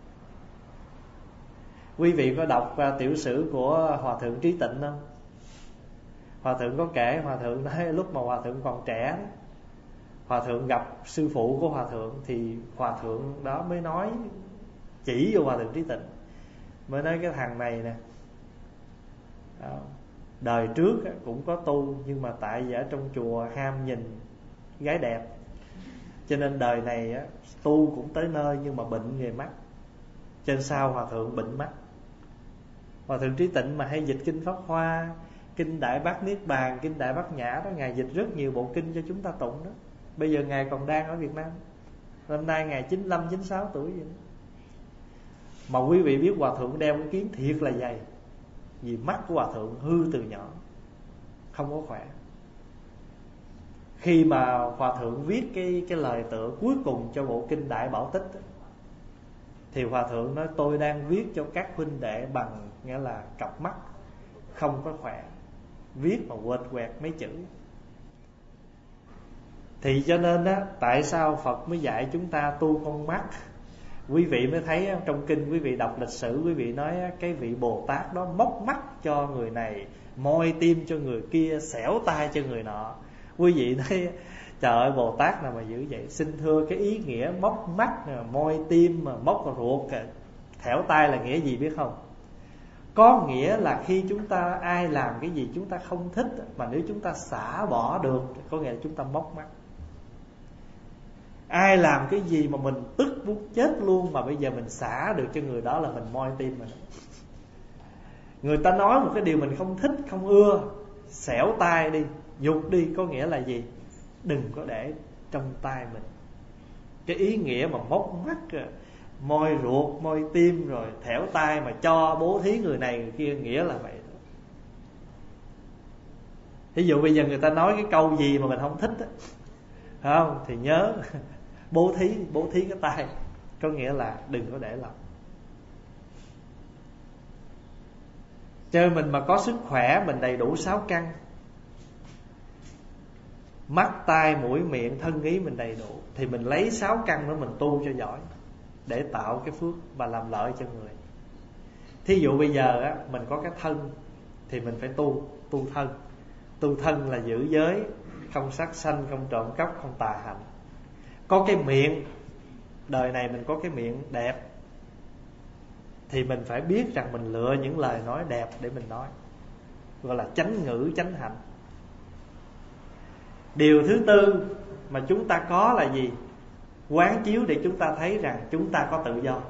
[SPEAKER 1] Quý vị có đọc tiểu sử của Hòa Thượng Trí Tịnh không? Hòa Thượng có kể, Hòa Thượng nói lúc mà Hòa Thượng còn trẻ, Hòa Thượng gặp sư phụ của Hòa Thượng, thì Hòa Thượng đó mới nói, chỉ vô Hòa Thượng Trí Tịnh, mới nói cái thằng này nè, đời trước cũng có tu, nhưng mà tại vì ở trong chùa ham nhìn gái đẹp, cho nên đời này tu cũng tới nơi nhưng mà bệnh về mắt. Trên sau Hòa Thượng bệnh mắt. Hòa Thượng Trí Tịnh mà hay dịch kinh Pháp Hoa, kinh Đại Bát Niết Bàn, kinh Đại Bát Nhã đó, Ngài dịch rất nhiều bộ kinh cho chúng ta tụng đó. Bây giờ Ngài còn đang ở Việt Nam. Năm nay Ngài 95, 96 tuổi vậy đó. Mà quý vị biết Hòa Thượng đeo cái kiến thiệt là dày, vì mắt của Hòa Thượng hư từ nhỏ, không có khỏe. Khi mà Hòa Thượng viết cái lời tựa cuối cùng cho bộ kinh Đại Bảo Tích đó, thì Hòa Thượng nói tôi đang viết cho các huynh đệ bằng, nghĩa là cặp mắt không có khỏe, viết mà quệt quẹt mấy chữ. Thì cho nên á, tại sao Phật mới dạy chúng ta tu con mắt? Quý vị mới thấy trong kinh, quý vị đọc lịch sử, quý vị nói cái vị Bồ Tát đó móc mắt cho người này, moi tim cho người kia, xẻo tay cho người nọ. Quý vị thấy trời ơi, Bồ Tát nào mà dữ vậy? Xin thưa, cái ý nghĩa móc mắt, moi tim, mà móc ruột, thẻo tay là nghĩa gì biết không? Có nghĩa là khi chúng ta, ai làm cái gì chúng ta không thích, mà nếu chúng ta xả bỏ được, có nghĩa là chúng ta móc mắt. Ai làm cái gì mà mình tức muốn chết luôn, mà bây giờ mình xả được cho người đó, là mình moi tim mình. Người ta nói một cái điều mình không thích, không ưa, xẻo tay đi, dục đi, có nghĩa là gì? Đừng có để trong tay mình. Cái ý nghĩa mà móc mắt, moi ruột, moi tim, rồi thẻo tay mà cho bố thí người này người kia, nghĩa là vậy. Ví dụ bây giờ người ta nói cái câu gì mà mình không thích đó, phải không? Thì nhớ bố thí cái tay, có nghĩa là đừng có để lòng. Cho mình mà có sức khỏe, mình đầy đủ 6 căn, mắt, tai, mũi, miệng, thân, ý mình đầy đủ, thì mình lấy 6 căn đó mình tu cho giỏi, để tạo cái phước và làm lợi cho người. Thí dụ bây giờ á, mình có cái thân, thì mình phải tu thân. Tu thân là giữ giới, không sát sanh, không trộm cắp, không tà hạnh. Có cái miệng, đời này mình có cái miệng đẹp, thì mình phải biết rằng mình lựa những lời nói đẹp để mình nói, gọi là chánh ngữ, chánh hạnh. Điều thứ tư mà chúng ta có là gì? Quán chiếu để chúng ta thấy rằng chúng ta có tự do.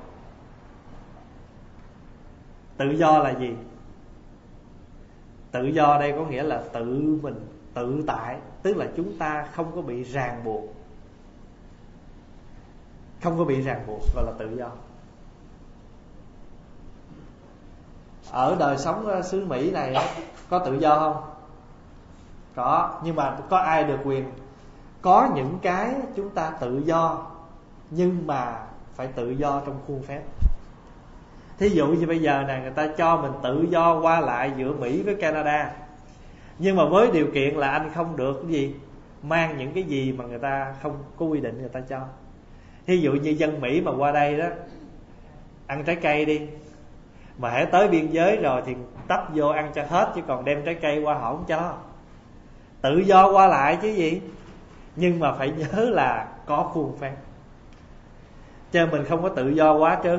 [SPEAKER 1] Tự do là gì? Tự do đây có nghĩa là tự mình, tự tại, tức là chúng ta không có bị ràng buộc. Không có bị ràng buộc gọi là tự do. Ở đời sống xứ Mỹ này có tự do không? Có, nhưng mà có ai được quyền? Có những cái chúng ta tự do, nhưng mà phải tự do trong khuôn phép. Thí dụ như bây giờ này, người ta cho mình tự do qua lại giữa Mỹ với Canada, nhưng mà với điều kiện là anh không được cái gì, mang những cái gì mà người ta không có quy định người ta cho. Thí dụ như dân Mỹ mà qua đây đó, ăn trái cây đi, mà hễ tới biên giới rồi thì tấp vô ăn cho hết, chứ còn đem trái cây qua họ không cho. Tự do qua lại chứ gì, nhưng mà phải nhớ là có khuôn phép, cho mình không có tự do quá trớn.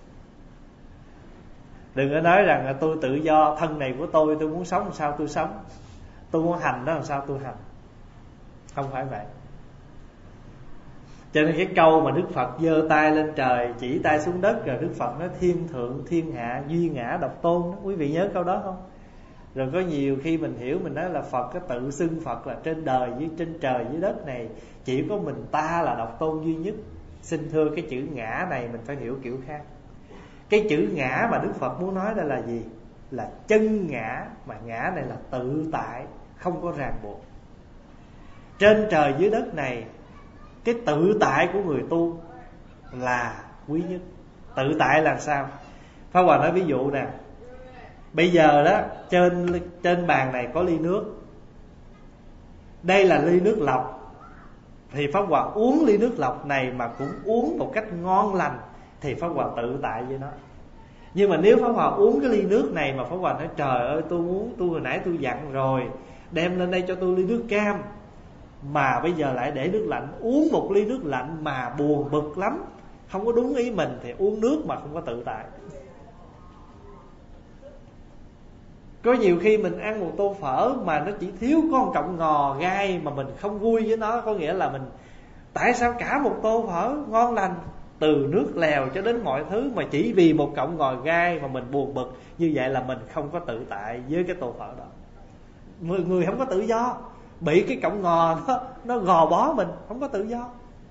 [SPEAKER 1] Đừng có nói rằng tôi tự do, thân này của tôi muốn sống làm sao tôi sống, tôi muốn hành đó làm sao tôi hành. Không phải vậy. Cho nên cái câu mà Đức Phật giơ tay lên trời, chỉ tay xuống đất, rồi Đức Phật nói thiên thượng thiên hạ duy ngã độc tôn đó. Quý vị nhớ câu đó không? Rồi có nhiều khi mình hiểu, mình nói là Phật có tự xưng Phật là trên đời với trên trời dưới đất này chỉ có mình ta là độc tôn duy nhất. Xin thưa, cái chữ ngã này mình phải hiểu kiểu khác. Cái chữ ngã mà Đức Phật muốn nói đây là gì? Là chân ngã, mà ngã này là tự tại, không có ràng buộc. Trên trời dưới đất này, cái tự tại của người tu là quý nhất. Tự tại là sao? Pháp Hòa nói ví dụ nè. Bây giờ đó, trên bàn này có ly nước. Đây là ly nước lọc, thì Pháp Hòa uống ly nước lọc này mà cũng uống một cách ngon lành, thì Pháp Hòa tự tại với nó. Nhưng mà nếu Pháp Hòa uống cái ly nước này mà Pháp Hòa nói trời ơi, tôi hồi nãy tôi dặn rồi, đem lên đây cho tôi ly nước cam, mà bây giờ lại để nước lạnh, uống một ly nước lạnh mà buồn bực lắm, không có đúng ý mình, thì uống nước mà không có tự tại. Có nhiều khi mình ăn một tô phở mà nó chỉ thiếu có một cọng ngò gai mà mình không vui với nó, có nghĩa là mình tại sao cả một tô phở ngon lành, từ nước lèo cho đến mọi thứ, mà chỉ vì một cọng ngò gai mà mình buồn bực, như vậy là mình không có tự tại với cái tô phở đó. Người không có tự do, bị cái cọng ngò nó gò bó mình, không có tự do.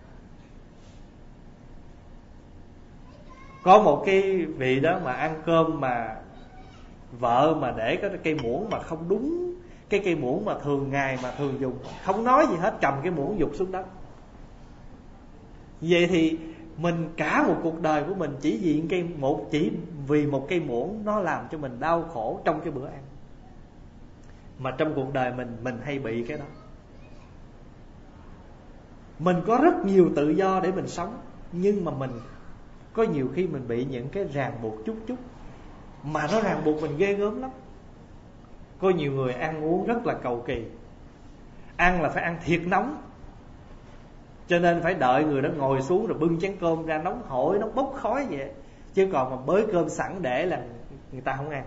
[SPEAKER 1] Có một cái vị đó mà ăn cơm mà vợ mà để cái cây muỗng mà không đúng cái cây muỗng mà thường ngày mà thường dùng, không nói gì hết, cầm cái muỗng giục xuống đất. Vậy thì mình cả một cuộc đời của mình chỉ vì một cây muỗng nó làm cho mình đau khổ trong cái bữa ăn. Mà trong cuộc đời mình hay bị cái đó. Mình có rất nhiều tự do để mình sống, nhưng mà mình có nhiều khi mình bị những cái ràng buộc chút mà nó ràng buộc mình ghê gớm lắm. Có nhiều người ăn uống rất là cầu kỳ, ăn là phải ăn thiệt nóng, cho nên phải đợi người đó ngồi xuống rồi bưng chén cơm ra nóng hổi, nó bốc khói vậy. Chứ còn mà bới cơm sẵn để là người ta không ăn.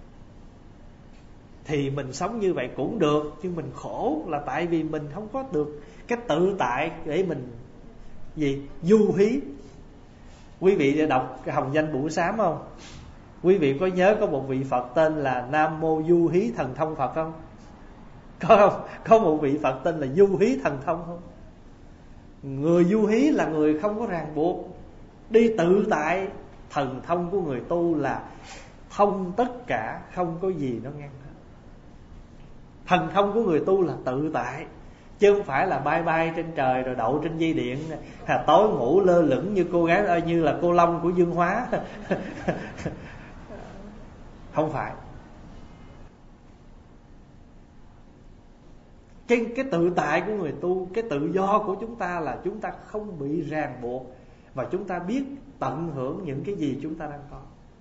[SPEAKER 1] Thì mình sống như vậy cũng được, nhưng mình khổ là tại vì mình không có được cái tự tại để mình du hí. Quý vị đọc cái Hồng Danh Bủa Sám không? Quý vị có nhớ có một vị Phật tên là Nam Mô Du Hí Thần Thông Phật không? Có không? Có một vị Phật tên là Du Hí Thần Thông không? Người du hí là người không có ràng buộc, đi tự tại. Thần thông của người tu là thông tất cả, không có gì nó ngăn hết. Thần thông của người tu là tự tại, chứ không phải là bay trên trời rồi đậu trên dây điện, tối ngủ lơ lửng như cô gái, như là cô Long của Dương Hóa. Không phải. Cái tự tại của người tu, cái tự do của chúng ta là chúng ta không bị ràng buộc, và chúng ta biết tận hưởng những cái gì chúng ta đang có.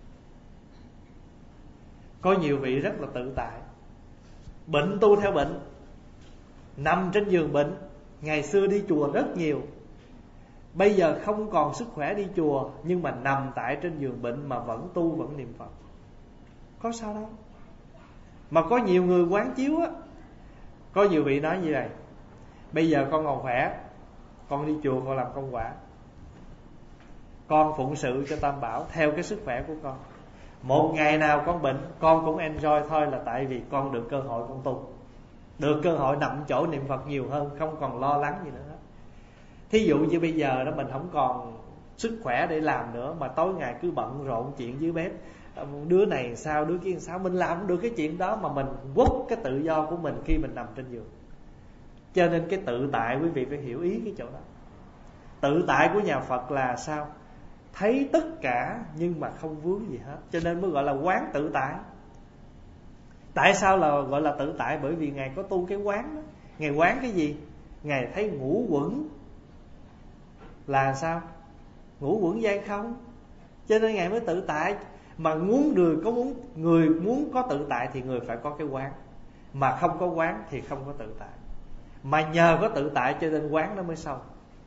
[SPEAKER 1] Có nhiều vị rất là tự tại, bệnh tu theo bệnh, nằm trên giường bệnh. Ngày xưa đi chùa rất nhiều, bây giờ không còn sức khỏe đi chùa, nhưng mà nằm tại trên giường bệnh mà vẫn tu, vẫn niệm Phật. Có sao đâu. Mà có nhiều người quán chiếu á. Có nhiều vị nói như vậy: bây giờ con còn khỏe, con đi chùa con làm công quả, con phụng sự cho Tam Bảo theo cái sức khỏe của con. Một ngày nào con bệnh, con cũng enjoy thôi, là tại vì con được cơ hội con tu, được cơ hội nằm chỗ niệm Phật nhiều hơn, không còn lo lắng gì nữa hết. Thí dụ như bây giờ đó mình không còn sức khỏe để làm nữa, mà tối ngày cứ bận rộn chuyện dưới bếp, đứa này sao đứa kia sao, mình làm không được cái chuyện đó, mà mình quất cái tự do của mình khi mình nằm trên giường. Cho nên cái tự tại, quý vị phải hiểu ý cái chỗ đó. Tự tại của nhà Phật là sao? Thấy tất cả nhưng mà không vướng gì hết, cho nên mới gọi là quán tự tại. Tại sao là gọi là tự tại? Bởi vì Ngài có tu cái quán đó. Ngài quán cái gì? Ngài thấy ngũ uẩn là sao? Ngũ uẩn giai không, cho nên Ngài mới tự tại. Mà người muốn có tự tại thì người phải có cái quán, mà không có quán thì không có tự tại. Mà nhờ có tự tại cho nên quán nó mới sâu.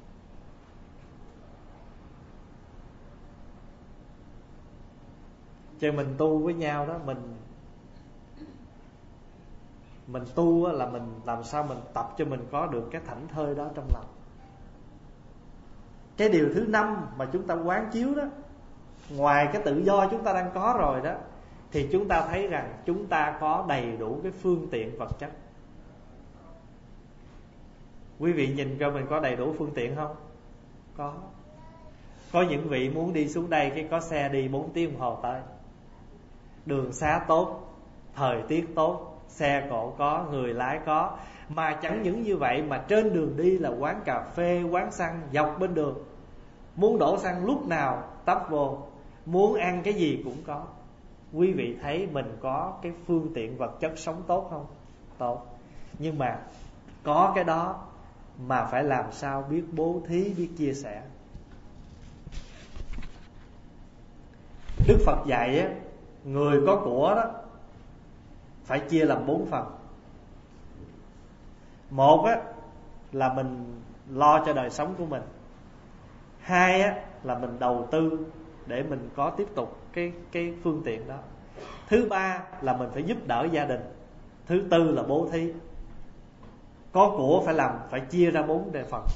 [SPEAKER 1] Cho mình tu với nhau đó, mình tu là mình làm sao mình tập cho mình có được cái thảnh thơi đó trong lòng. Cái điều thứ 5 mà chúng ta quán chiếu đó, ngoài cái tự do chúng ta đang có rồi đó, thì chúng ta thấy rằng chúng ta có đầy đủ cái phương tiện vật chất. Quý vị nhìn cho mình có đầy đủ phương tiện không? Có những vị muốn đi xuống đây cái có xe đi 4 tiếng đồng hồ tới. Đường xá tốt, thời tiết tốt, xe cộ có, người lái có. Mà chẳng những như vậy mà trên đường đi là quán cà phê, quán xăng dọc bên đường. Muốn đổ xăng lúc nào tấp vô, muốn ăn cái gì cũng có. Quý vị thấy mình có cái phương tiện vật chất sống tốt không? Tốt. Nhưng mà có cái đó mà phải làm sao biết bố thí, biết chia sẻ. Đức Phật dạy á, người có của đó phải chia làm 4 phần. Một á là mình lo cho đời sống của mình. 2 á là mình đầu tư để mình có tiếp tục cái phương tiện đó. Thứ 3 là mình phải giúp đỡ gia đình. Thứ 4 là bố thí. Có của phải chia ra 4 đề phần.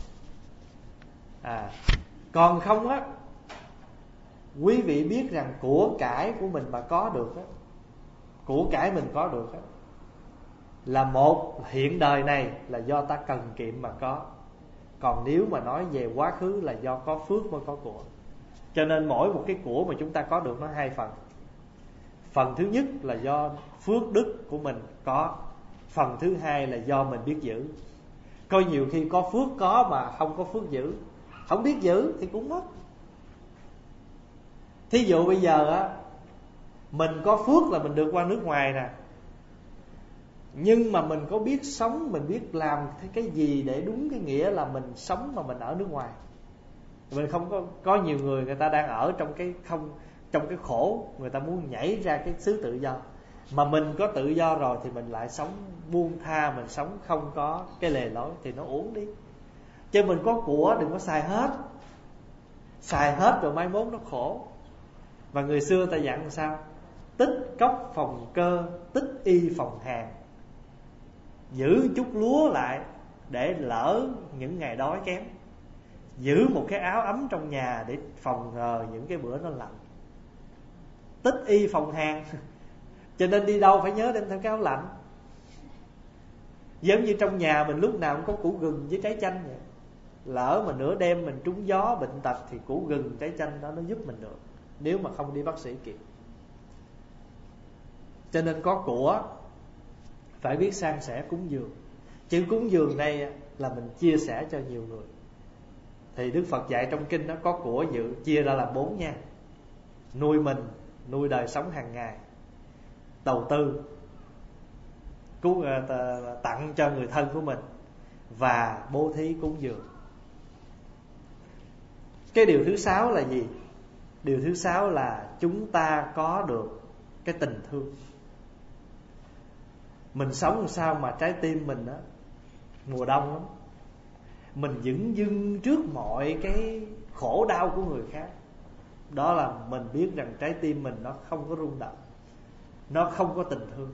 [SPEAKER 1] Còn không á, quý vị biết rằng của cải của mình mà có được á, của cải mình có được á, là một hiện đời này là do ta cần kiệm mà có. Còn nếu mà nói về quá khứ là do có phước mới có của. Cho nên mỗi một cái của mà chúng ta có được nó 2 phần. Phần thứ nhất là do phước đức của mình có. Phần thứ hai là do mình biết giữ. Coi nhiều khi có phước có mà không có phước giữ, không biết giữ thì cũng mất. Thí dụ bây giờ á, mình có phước là mình được qua nước ngoài nè, nhưng mà mình có biết sống, mình biết làm cái gì để đúng cái nghĩa là mình sống mà mình ở nước ngoài. Mình không có nhiều người ta đang ở trong cái không, trong cái khổ, người ta muốn nhảy ra cái xứ tự do. Mà mình có tự do rồi thì mình lại sống buông tha, mình sống không có cái lề lối thì nó uổng đi. Chứ mình có của đừng có xài hết. Xài hết rồi mai mốt nó khổ. Và người xưa ta dặn sao? Tích cốc phòng cơ, tích y phòng hàng. Giữ chút lúa lại để lỡ những ngày đói kém. Giữ một cái áo ấm trong nhà để phòng ngừa những cái bữa nó lạnh. Tích y phòng hàng. Cho nên đi đâu phải nhớ đem theo cái áo lạnh. Giống như trong nhà mình lúc nào cũng có củ gừng với trái chanh vậy. Lỡ mà nửa đêm mình trúng gió bệnh tật thì củ gừng trái chanh đó nó giúp mình được, nếu mà không đi bác sĩ kịp. Cho nên có của phải biết san sẻ cúng dường. Chữ cúng dường đây là mình chia sẻ cho nhiều người. Thì Đức Phật dạy trong kinh đó, có của dự chia ra làm 4 nha. Nuôi mình, nuôi đời sống hàng ngày, đầu tư, tặng cho người thân của mình, và bố thí cúng dường. Cái điều thứ 6 là gì? Điều thứ 6 là chúng ta có được cái tình thương. Mình sống làm sao mà trái tim mình á, mùa đông lắm, mình dửng dưng trước mọi cái khổ đau của người khác. Đó là mình biết rằng trái tim mình nó không có rung động, nó không có tình thương.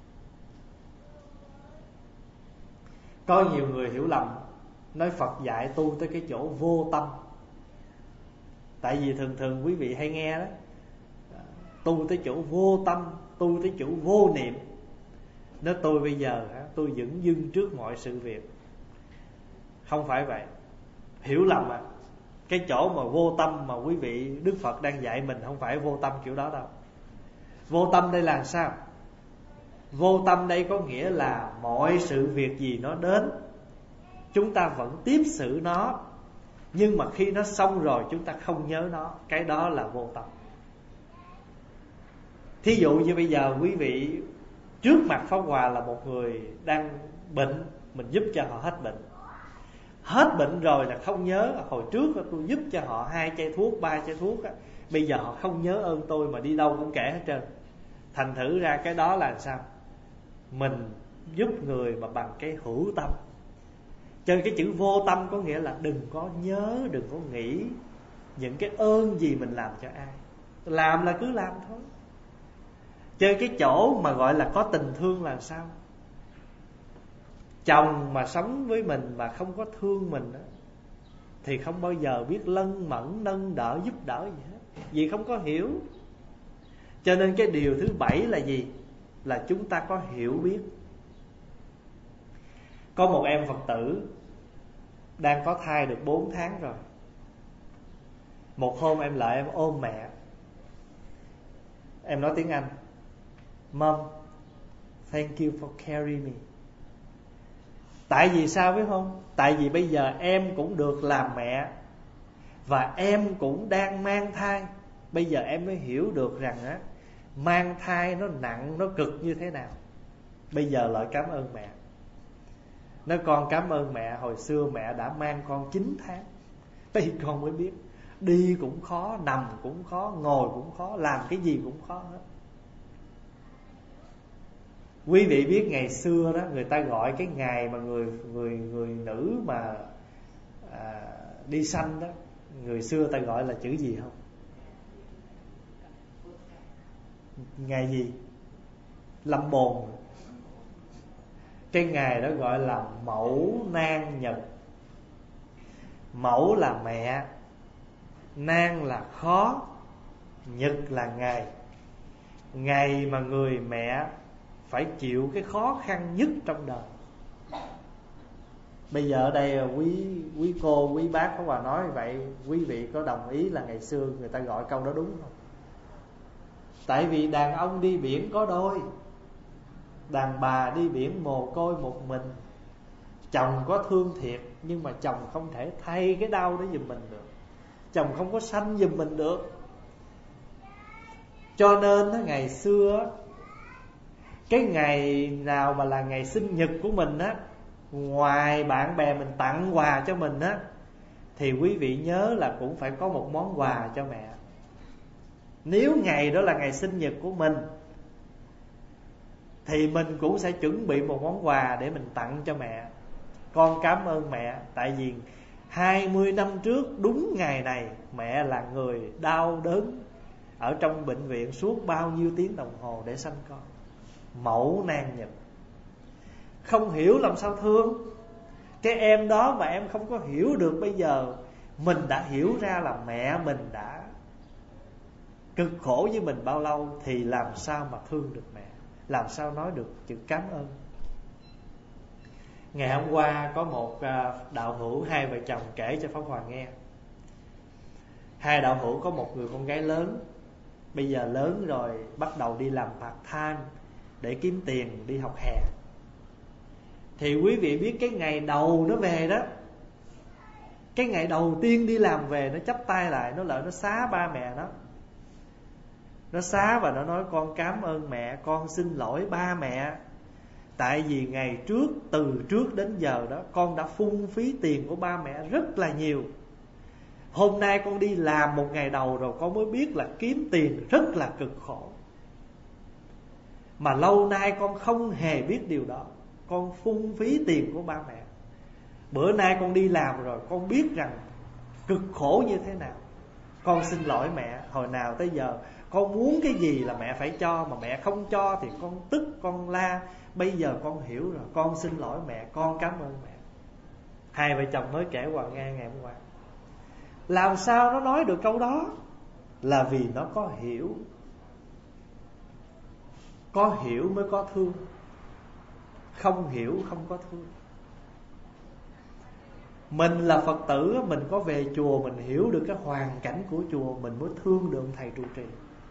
[SPEAKER 1] Có nhiều người hiểu lầm, nói Phật dạy tu tới cái chỗ vô tâm. Tại vì thường quý vị hay nghe đó, tu tới chỗ vô tâm, tu tới chỗ vô niệm. Nói tôi bây giờ tôi dửng dưng trước mọi sự việc. Không phải vậy, hiểu lầm à. Cái chỗ mà vô tâm mà quý vị Đức Phật đang dạy mình không phải vô tâm kiểu đó đâu. Vô tâm đây là sao? Vô tâm đây có nghĩa là mọi sự việc gì nó đến, chúng ta vẫn tiếp xử nó, nhưng mà khi nó xong rồi chúng ta không nhớ nó. Cái đó là vô tâm. Thí dụ như bây giờ quý vị trước mặt Pháp Hòa là một người đang bệnh, mình giúp cho họ hết bệnh. Hết bệnh rồi là không nhớ hồi trước tôi giúp cho họ 2 chai thuốc, 3 chai thuốc. Bây giờ họ không nhớ ơn tôi mà đi đâu cũng kể hết trơn. Thành thử ra cái đó là sao? Mình giúp người mà bằng cái hữu tâm. Cho nên cái chữ vô tâm có nghĩa là đừng có nhớ, đừng có nghĩ những cái ơn gì mình làm cho ai. Làm là cứ làm thôi. Cho nên cái chỗ mà gọi là có tình thương là sao? Chồng mà sống với mình mà không có thương mình đó, thì không bao giờ biết lân mẫn, nâng đỡ, giúp đỡ gì hết, vì không có hiểu. Cho nên cái điều thứ 7 là gì? Là chúng ta có hiểu biết. Có một em Phật tử đang có thai được 4 tháng rồi. Một hôm em lại em ôm mẹ. Em nói tiếng Anh: Mom, thank you for carrying me. Tại vì sao biết không? Tại vì bây giờ em cũng được làm mẹ, và em cũng đang mang thai. Bây giờ em mới hiểu được rằng á, mang thai nó nặng, nó cực như thế nào. Bây giờ lại cảm ơn mẹ. Nói con cảm ơn mẹ, hồi xưa mẹ đã mang con 9 tháng. Bây giờ con mới biết đi cũng khó, nằm cũng khó, ngồi cũng khó, làm cái gì cũng khó hết. Quý vị biết ngày xưa đó, người ta gọi cái ngày mà người nữ mà đi sanh đó, người xưa ta gọi là chữ gì không? Ngày gì? Lâm Bồn. Cái ngày đó gọi là Mẫu Nang Nhật. Mẫu là mẹ, Nang là khó, Nhật là ngày. Ngày mà người mẹ phải chịu cái khó khăn nhất trong đời. Bây giờ ở đây quý cô, quý bác Pháp Hòa nói vậy, quý vị có đồng ý là ngày xưa người ta gọi câu đó đúng không? Tại vì đàn ông đi biển có đôi, Đàn bà đi biển mồ côi một mình, chồng có thương thiệt, nhưng mà chồng không thể thay cái đau đó giùm mình được, chồng không có sanh giùm mình được. Cho nên ngày xưa, cái ngày nào mà là ngày sinh nhật của mình á, ngoài bạn bè mình tặng quà cho mình á, thì quý vị nhớ là cũng phải có một món quà cho mẹ. Nếu ngày đó là ngày sinh nhật của mình, thì mình cũng sẽ chuẩn bị một món quà để mình tặng cho mẹ. Con cảm ơn mẹ, tại vì 20 năm trước đúng ngày này, mẹ là người đau đớn ở trong bệnh viện suốt bao nhiêu tiếng đồng hồ để sanh con. Mẫu nan nhật, không hiểu làm sao thương. Cái em đó mà em không có hiểu được bây giờ, mình đã hiểu ra là mẹ mình đã cực khổ với mình bao lâu, thì làm sao mà thương được mẹ, làm sao nói được chữ cảm ơn. Ngày hôm qua có một đạo hữu, hai vợ chồng kể cho Pháp Hòa nghe. Hai đạo hữu có một người con gái lớn, bây giờ lớn rồi, bắt đầu đi làm part time để kiếm tiền đi học hè. Thì quý vị biết cái ngày đầu nó về đó, cái ngày đầu tiên đi làm về, nó chắp tay lại, nó lại nó xá ba mẹ nó. Nó xá và nó nói: con cảm ơn mẹ, con xin lỗi ba mẹ, tại vì ngày trước, từ trước đến giờ đó, con đã phung phí tiền của ba mẹ rất là nhiều. Hôm nay con đi làm một ngày đầu rồi, con mới biết là kiếm tiền rất là cực khổ. Mà lâu nay con không hề biết điều đó, con phung phí tiền của ba mẹ. Bữa nay con đi làm rồi, con biết rằng cực khổ như thế nào. Con xin lỗi mẹ, hồi nào tới giờ con muốn cái gì là mẹ phải cho, mà mẹ không cho thì con tức, con la. Bây giờ con hiểu rồi, con xin lỗi mẹ, con cảm ơn mẹ. Hai vợ chồng mới kể Hòa nghe ngày hôm qua. Làm sao nó nói được câu đó? Là vì nó có hiểu. Có hiểu mới có thương, không hiểu không có thương. Mình là Phật tử, mình có về chùa, mình hiểu được cái hoàn cảnh của chùa, mình mới thương được thầy trụ trì.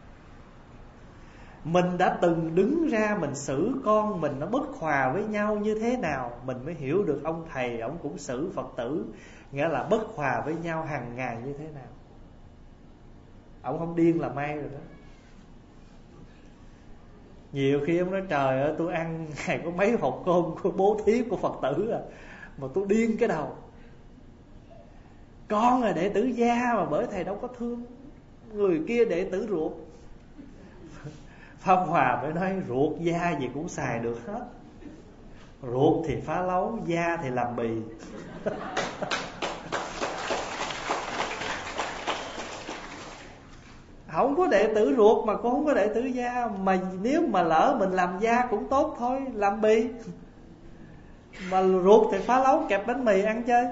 [SPEAKER 1] Mình đã từng đứng ra mình xử con mình nó bất hòa với nhau như thế nào, mình mới hiểu được ông thầy ông cũng xử Phật tử, nghĩa là bất hòa với nhau hàng ngày như thế nào. Ông không điên là may rồi đó. Nhiều khi ông nói: trời ơi, tôi ăn ngày có mấy hộp cơm của bố thí của Phật tử à, mà tôi điên cái đầu. Con là đệ tử gia mà, bởi thầy đâu có thương. Người kia đệ tử ruột. Pháp Hòa mới nói: ruột da gì cũng xài được hết. Ruột thì phá lấu, da thì làm bì. Không có đệ tử ruột mà cũng không có đệ tử da. Mà nếu mà lỡ mình làm da cũng tốt thôi, làm bì. Mà ruột thì phá lấu, kẹp bánh mì ăn chơi.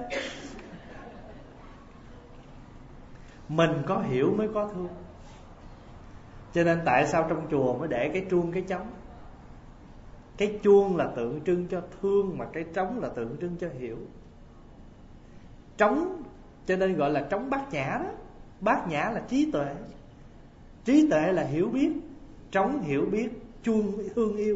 [SPEAKER 1] Mình có hiểu mới có thương. Cho nên tại sao trong chùa mới để cái chuông cái trống? Cái chuông là tượng trưng cho thương, mà cái trống là tượng trưng cho hiểu. Trống cho nên gọi là trống bát nhã đó. Bát nhã là trí tuệ, trí tuệ là hiểu biết, trống hiểu biết, chuông thương yêu.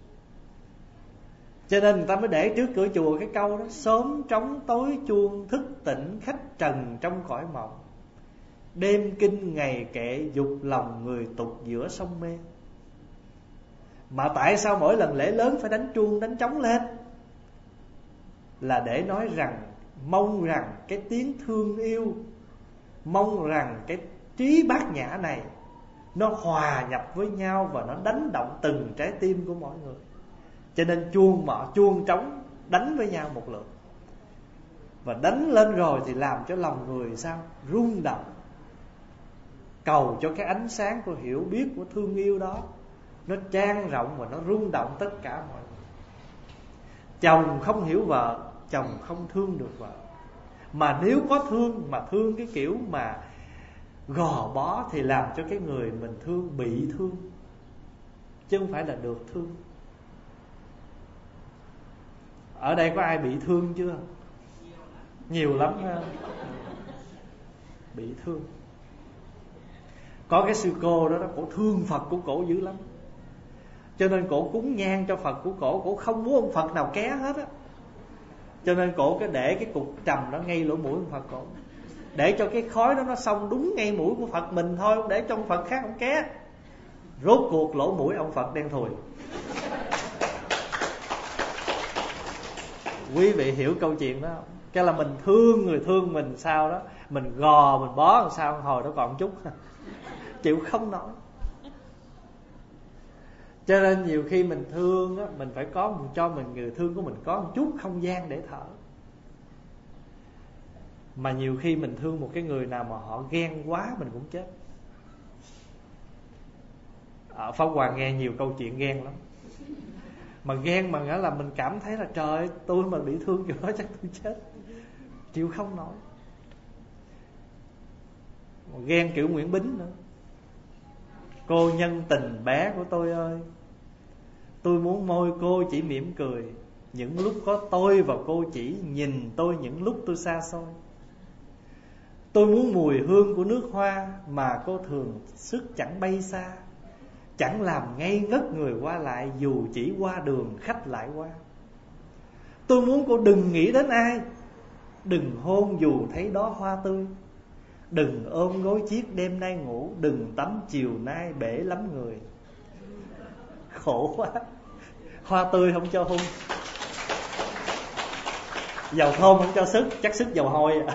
[SPEAKER 1] Cho nên người ta mới để trước cửa chùa cái câu đó: sớm trống tối chuông, thức tỉnh khách trần trong cõi mộng. Đêm kinh ngày kệ, dục lòng người tục giữa sông mê. Mà tại sao mỗi lần lễ lớn phải đánh chuông, đánh trống lên? Là để nói rằng, mong rằng cái tiếng thương yêu, mong rằng cái trí bát nhã này nó hòa nhập với nhau và nó đánh động từng trái tim của mọi người. Cho nên chuông trống đánh với nhau một lượt. Và đánh lên rồi thì làm cho lòng người sao? Rung động. Cầu cho cái ánh sáng của hiểu biết, của thương yêu đó nó trang rộng và nó rung động tất cả mọi người. Chồng không hiểu vợ, chồng không thương được vợ. Mà nếu có thương, mà thương cái kiểu mà gò bó, thì làm cho cái người mình thương bị thương, chứ không phải là được thương. Ở đây có ai bị thương chưa? Nhiều lắm ha. Bị thương. Có cái sư cô đó, cổ thương Phật của cổ dữ lắm. Cho nên cổ cúng nhang cho Phật của cổ không muốn ông Phật nào ké hết á. Cho nên cổ cái để cái cục trầm đó ngay lỗ mũi ông Phật cổ, để cho cái khói đó nó xông đúng ngay mũi của Phật mình thôi, không để cho ông Phật khác ông ké. Rốt cuộc lỗ mũi ông Phật đen thùi. Quý vị hiểu câu chuyện đó không? Cái là mình thương người thương mình sao đó, mình gò mình bó làm sao hồi đó còn chút chịu không nổi. Cho nên nhiều khi mình thương á, mình phải có cho mình người thương của mình có một chút không gian để thở. Mà nhiều khi mình thương một cái người nào mà họ ghen quá mình cũng chết. Ở Pháp Hòa nghe nhiều câu chuyện ghen lắm. Mà ghen mà nghĩa là mình cảm thấy là trời ơi, tôi mà bị thương kiểu đó chắc tôi chết, chịu không nổi. Ghen kiểu Nguyễn Bính nữa. Cô nhân tình bé của tôi ơi, tôi muốn môi cô chỉ mỉm cười, những lúc có tôi và cô chỉ nhìn tôi những lúc tôi xa xôi. Tôi muốn mùi hương của nước hoa mà cô thường sức chẳng bay xa, chẳng làm ngây ngất người qua lại dù chỉ qua đường khách lại qua. Tôi muốn cô đừng nghĩ đến ai, đừng hôn dù thấy đó hoa tươi, đừng ôm gối chiếc đêm nay ngủ, đừng tắm chiều nay bể lắm người. Khổ quá. Hoa tươi không cho hôn, dầu thơm không cho sức, chắc sức dầu hôi à.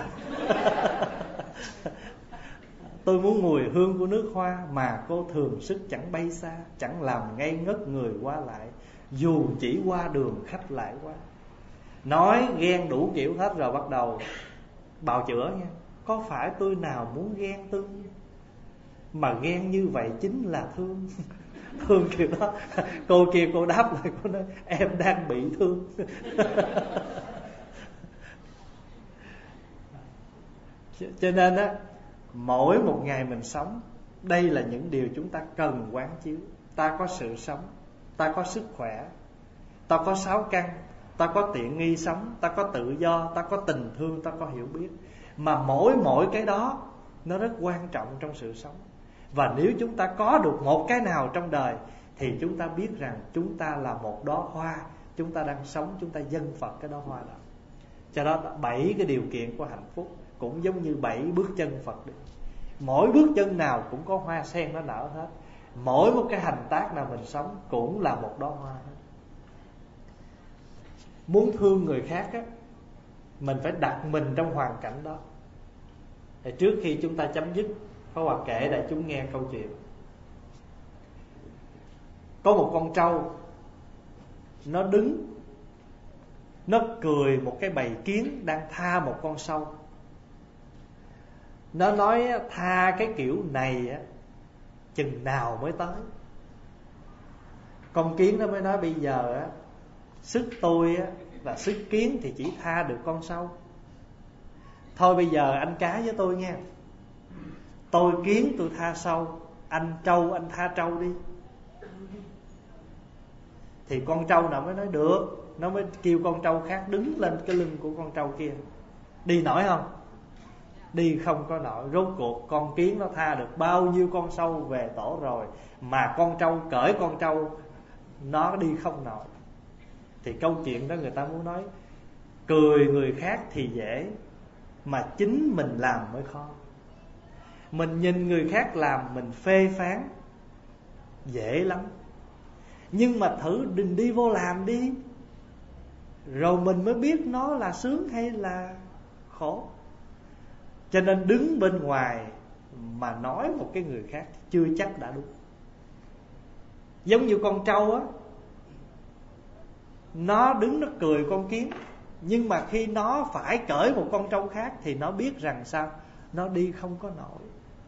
[SPEAKER 1] Tôi muốn mùi hương của nước hoa mà cô thường sức chẳng bay xa, chẳng làm ngây ngất người qua lại dù chỉ qua đường khách lại qua. Nói ghen đủ kiểu hết rồi bắt đầu bào chữa nha. Có phải tôi nào muốn ghen tôi, mà ghen như vậy chính là thương. Thương kiểu đó. Cô kia cô đáp lại, cô nói em đang bị thương. Cho nên á, mỗi một ngày mình sống, đây là những điều chúng ta cần quán chiếu. Ta có sự sống, ta có sức khỏe, ta có sáu căn, ta có tiện nghi sống, ta có tự do, ta có tình thương, ta có hiểu biết. Mà mỗi cái đó nó rất quan trọng trong sự sống. Và nếu chúng ta có được một cái nào trong đời thì chúng ta biết rằng chúng ta là một đóa hoa, chúng ta đang sống, chúng ta dâng Phật cái đóa hoa đó. Cho đó 7 cái điều kiện của hạnh phúc cũng giống như 7 bước chân Phật đi. Mỗi bước chân nào cũng có hoa sen nó nở hết. Mỗi một cái hành tác nào mình sống cũng là một đóa hoa hết. Muốn thương người khác á, mình phải đặt mình trong hoàn cảnh đó. Thì trước khi chúng ta chấm dứt, Pháp Hòa kể đại chúng nghe câu chuyện. Có một con trâu, nó đứng, nó cười một cái bầy kiến đang tha một con sâu. Nó nói tha cái kiểu này á, chừng nào mới tới. Con kiến nó mới nói bây giờ á, sức tôi á là sức kiến thì chỉ tha được con sâu. Thôi bây giờ anh cá với tôi nha, tôi kiến tôi tha sâu, anh trâu anh tha trâu đi. Thì con trâu nào mới nói được. Nó mới kêu con trâu khác đứng lên cái lưng của con trâu kia. Đi nổi không? Đi không có nổi. Rốt cuộc con kiến nó tha được bao nhiêu con sâu về tổ rồi, mà con trâu cởi con trâu nó đi không nổi. Thì câu chuyện đó người ta muốn nói, cười người khác thì dễ, mà chính mình làm mới khó. Mình nhìn người khác làm mình phê phán dễ lắm, nhưng mà thử đừng đi vô làm đi, rồi mình mới biết nó là sướng hay là khổ. Cho nên đứng bên ngoài mà nói một cái người khác chưa chắc đã đúng. Giống như con trâu á, nó đứng nó cười con kiến, nhưng mà khi nó phải cởi một con trâu khác thì nó biết rằng sao? Nó đi không có nổi.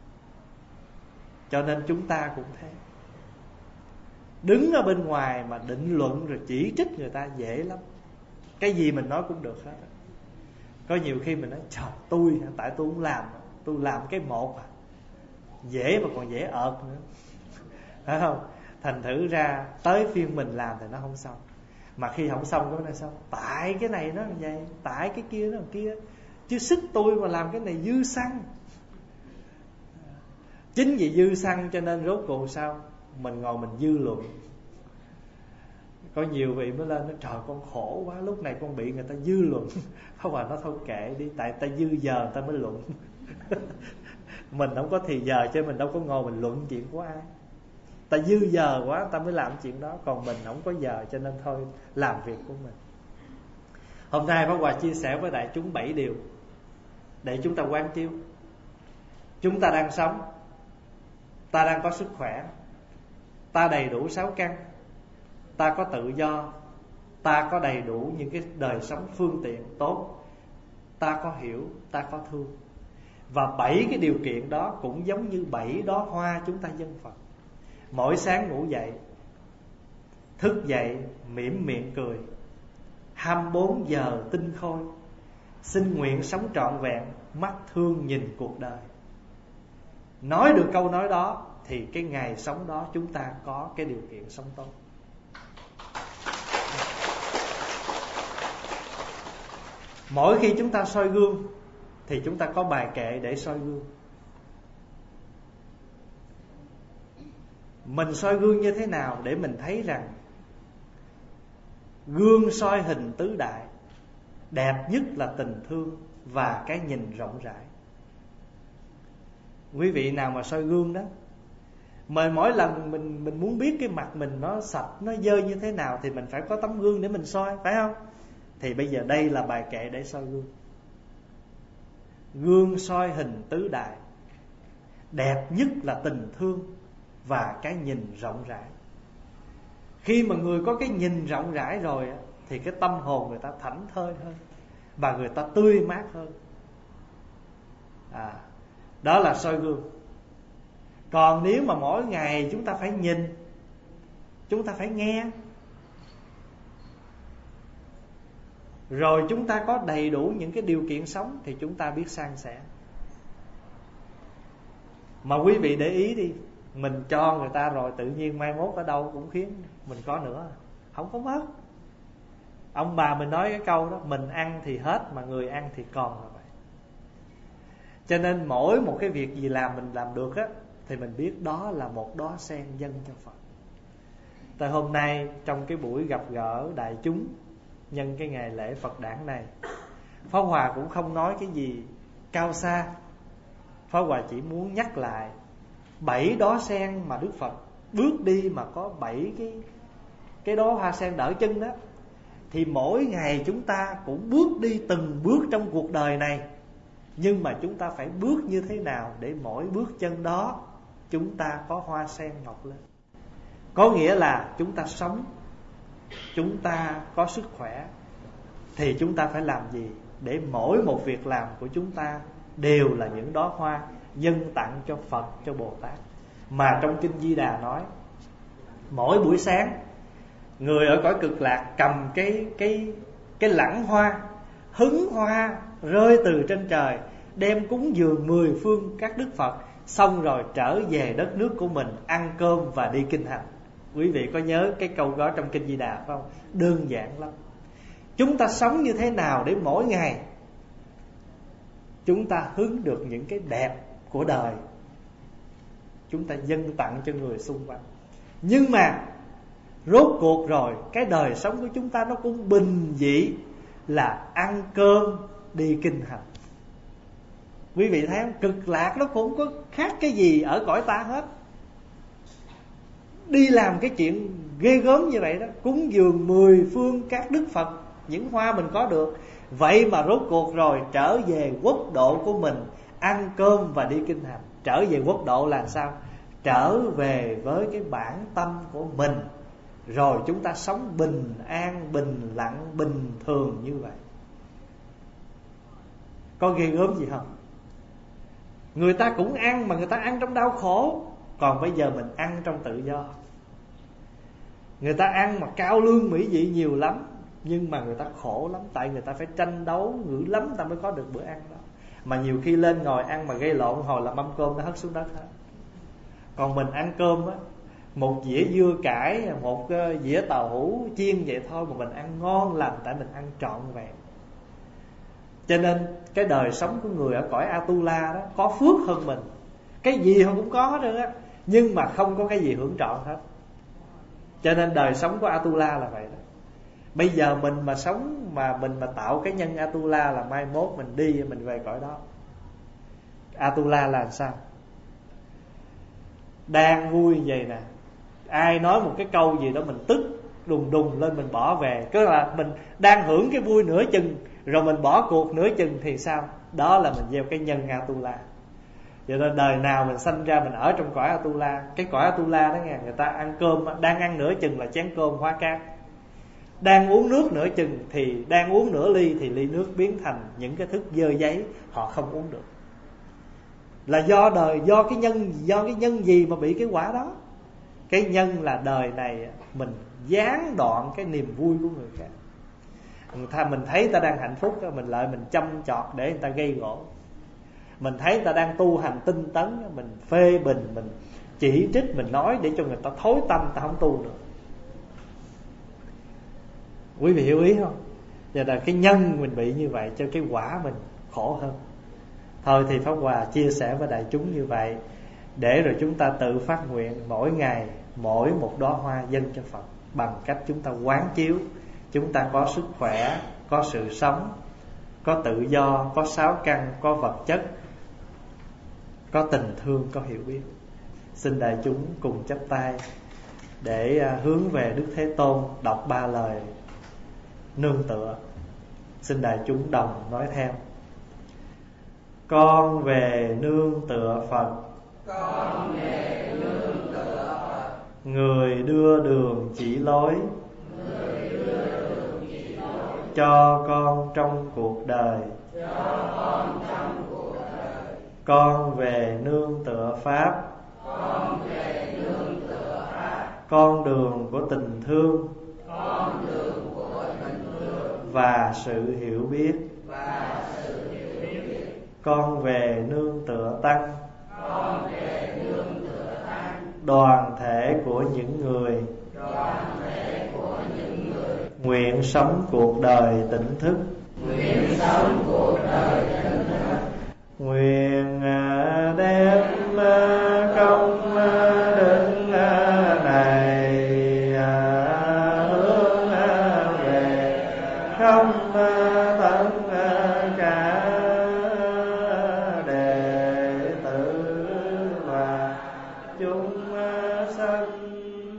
[SPEAKER 1] Cho nên chúng ta cũng thế. Đứng ở bên ngoài mà định luận rồi chỉ trích người ta dễ lắm. Cái gì mình nói cũng được hết. Có nhiều khi mình nói trời tôi, tại tôi không làm, tôi làm cái một à, dễ mà còn dễ ợt nữa, phải không? Thành thử ra tới phiên mình làm thì nó không xong. Mà khi không xong cái này sao? Tại cái này nó làm vậy, tại cái kia nó làm kia, chứ sức tôi mà làm cái này dư xăng. Chính vì dư xăng cho nên rốt cuộc sao? Mình ngồi mình dư luận. Có nhiều vị mới lên nói trời con khổ quá, lúc này con bị người ta dư luận. Không phải nó thôi kệ đi, tại ta dư giờ người ta mới luận. Mình không có thì giờ cho mình đâu có ngồi mình luận chuyện của ai. Ta dư giờ quá ta mới làm chuyện đó, còn mình không có giờ cho nên thôi làm việc của mình. Hôm nay Pháp Hòa chia sẻ với đại chúng 7 điều để chúng ta quán chiếu. Chúng ta đang sống, ta đang có sức khỏe, ta đầy đủ 6 căn, ta có tự do, ta có đầy đủ những cái đời sống phương tiện tốt, ta có hiểu, ta có thương. Và 7 cái điều kiện đó cũng giống như 7 đóa hoa chúng ta dâng Phật. Mỗi sáng ngủ dậy, thức dậy mỉm miệng cười, 24 giờ tinh khôi, xin nguyện sống trọn vẹn, mắt thương nhìn cuộc đời. Nói được câu nói đó thì cái ngày sống đó chúng ta có cái điều kiện sống tốt. Mỗi khi chúng ta soi gương thì chúng ta có bài kệ để soi gương. Mình soi gương như thế nào để mình thấy rằng gương soi hình tứ đại, đẹp nhất là tình thương và cái nhìn rộng rãi. Quý vị nào mà soi gương đó, mà mỗi lần mình muốn biết cái mặt mình nó sạch, nó dơ như thế nào thì mình phải có tấm gương để mình soi, phải không? Thì bây giờ đây là bài kệ để soi gương. Gương soi hình tứ đại, đẹp nhất là tình thương và cái nhìn rộng rãi. Khi mà người có cái nhìn rộng rãi rồi thì cái tâm hồn người ta thảnh thơi hơn và người ta tươi mát hơn. Đó là soi gương. Còn nếu mà mỗi ngày chúng ta phải nhìn, chúng ta phải nghe, rồi chúng ta có đầy đủ những cái điều kiện sống thì chúng ta biết san sẻ. Mà quý vị để ý đi, mình cho người ta rồi tự nhiên mai mốt ở đâu cũng khiến mình có nữa, không có mất. Ông bà mình nói cái câu đó, mình ăn thì hết mà người ăn thì còn là vậy. Cho nên mỗi một cái việc gì làm mình làm được á, thì mình biết đó là một đóa sen dâng cho Phật. Tại hôm nay trong cái buổi gặp gỡ đại chúng nhân cái ngày lễ Phật đản này, Pháp Hòa cũng không nói cái gì cao xa. Pháp Hòa chỉ muốn nhắc lại 7 đóa sen mà Đức Phật bước đi mà có 7 cái đóa hoa sen đỡ chân đó. Thì mỗi ngày chúng ta cũng bước đi từng bước trong cuộc đời này, nhưng mà chúng ta phải bước như thế nào để mỗi bước chân đó chúng ta có hoa sen mọc lên. Có nghĩa là chúng ta sống, chúng ta có sức khỏe, thì chúng ta phải làm gì để mỗi một việc làm của chúng ta đều là những đóa hoa dâng tặng cho Phật, cho Bồ Tát. Mà trong Kinh Di Đà nói, mỗi buổi sáng người ở cõi cực lạc cầm cái lẵng hoa, hứng hoa rơi từ trên trời, đem cúng dường 10 phương các đức Phật, xong rồi trở về đất nước của mình ăn cơm và đi kinh hành. Quý vị có nhớ cái câu đó trong Kinh Di Đà phải không? Đơn giản lắm. Chúng ta sống như thế nào để mỗi ngày chúng ta hứng được những cái đẹp của đời, chúng ta dâng tặng cho người xung quanh. Nhưng mà rốt cuộc rồi cái đời sống của chúng ta nó cũng bình dị là ăn cơm đi kinh hành. Quý vị thấy không? Cực lạc nó cũng có khác cái gì ở cõi ta hết. Đi làm cái chuyện ghê gớm như vậy đó, cúng dường 10 phương các đức Phật, những hoa mình có được. Vậy mà rốt cuộc rồi trở về quốc độ của mình, ăn cơm và đi kinh hành. Trở về quốc độ là sao? Trở về với cái bản tâm của mình, rồi chúng ta sống bình an, bình lặng, bình thường như vậy. Có ghê gớm gì không? Người ta cũng ăn mà người ta ăn trong đau khổ, còn bây giờ mình ăn trong tự do. Người ta ăn mà cao lương mỹ vị nhiều lắm, nhưng mà người ta khổ lắm, tại người ta phải tranh đấu dữ lắm ta mới có được bữa ăn đó. Mà nhiều khi lên ngồi ăn mà gây lộn hồi là mâm cơm nó hất xuống đất hết. Còn mình ăn cơm á, một dĩa dưa cải, một dĩa tàu hũ chiên vậy thôi mà mình ăn ngon lành, tại mình ăn trọn vẹn. Cho nên cái đời sống của người ở cõi Atula đó có phước hơn mình. Cái gì họ cũng có hết á, nhưng mà không có cái gì hưởng trọn hết. Cho nên đời sống của Atula là vậy đó. Bây giờ mình mà sống mà mình mà tạo cái nhân Atula là mai mốt mình đi mình về cõi đó. Atula là sao? Đang vui vậy nè, ai nói một cái câu gì đó mình tức đùng đùng lên mình bỏ về. Cứ là mình đang hưởng cái vui nửa chừng rồi mình bỏ cuộc nửa chừng thì sao? Đó là mình gieo cái nhân Atula. Vậy nên đời nào mình sanh ra mình ở trong cõi Atula. Cái cõi Atula đó nghe, người ta ăn cơm, đang ăn nửa chừng là chén cơm hóa cát, đang uống nước nửa chừng thì đang uống nửa ly thì ly nước biến thành những cái thức dơ giấy, họ không uống được. Là do đời, do cái nhân gì mà bị cái quả đó. Cái nhân là đời này mình gián đoạn cái niềm vui của người khác. Mình thấy người ta đang hạnh phúc, mình lại mình chăm chọt để người ta gây gổ. Mình thấy người ta đang tu hành tinh tấn, mình phê bình, mình chỉ trích, mình nói để cho người ta thối tâm, người ta không tu được. Quý vị hiểu ý không? Giờ là cái nhân mình bị như vậy, cho cái quả mình khổ hơn. Thôi thì Pháp Hòa chia sẻ với đại chúng như vậy, để rồi chúng ta tự phát nguyện mỗi ngày mỗi một đóa hoa dâng cho Phật, bằng cách chúng ta quán chiếu. Chúng ta có sức khỏe, có sự sống, có tự do, có sáu căn, có vật chất, có tình thương, có hiểu biết. Xin đại chúng cùng chắp tay để hướng về Đức Thế Tôn, đọc 3 lời nương tựa. Xin đại chúng đồng nói theo. Con về nương tựa Phật,
[SPEAKER 2] con về nương tựa Phật.
[SPEAKER 1] Người đưa đường chỉ lối,
[SPEAKER 2] người đưa đường chỉ lối.
[SPEAKER 1] Cho con trong cuộc đời,
[SPEAKER 2] cho con trong cuộc đời.
[SPEAKER 1] Con về nương tựa Pháp,
[SPEAKER 2] con về nương tựa Pháp.
[SPEAKER 1] Con đường của tình thương,
[SPEAKER 2] con đường của tình thương
[SPEAKER 1] và sự hiểu biết.
[SPEAKER 2] và sự hiểu biết.
[SPEAKER 1] Con về nương tựa Tăng,
[SPEAKER 2] con về nương tựa Tăng.
[SPEAKER 1] đoàn thể của những người,
[SPEAKER 2] đoàn thể của những người.
[SPEAKER 1] nguyện sống cuộc đời tỉnh thức,
[SPEAKER 2] nguyện sống cuộc đời tỉnh thức.
[SPEAKER 1] Nguyện đem công đức này hướng về không tất cả đệ tử và chúng sanh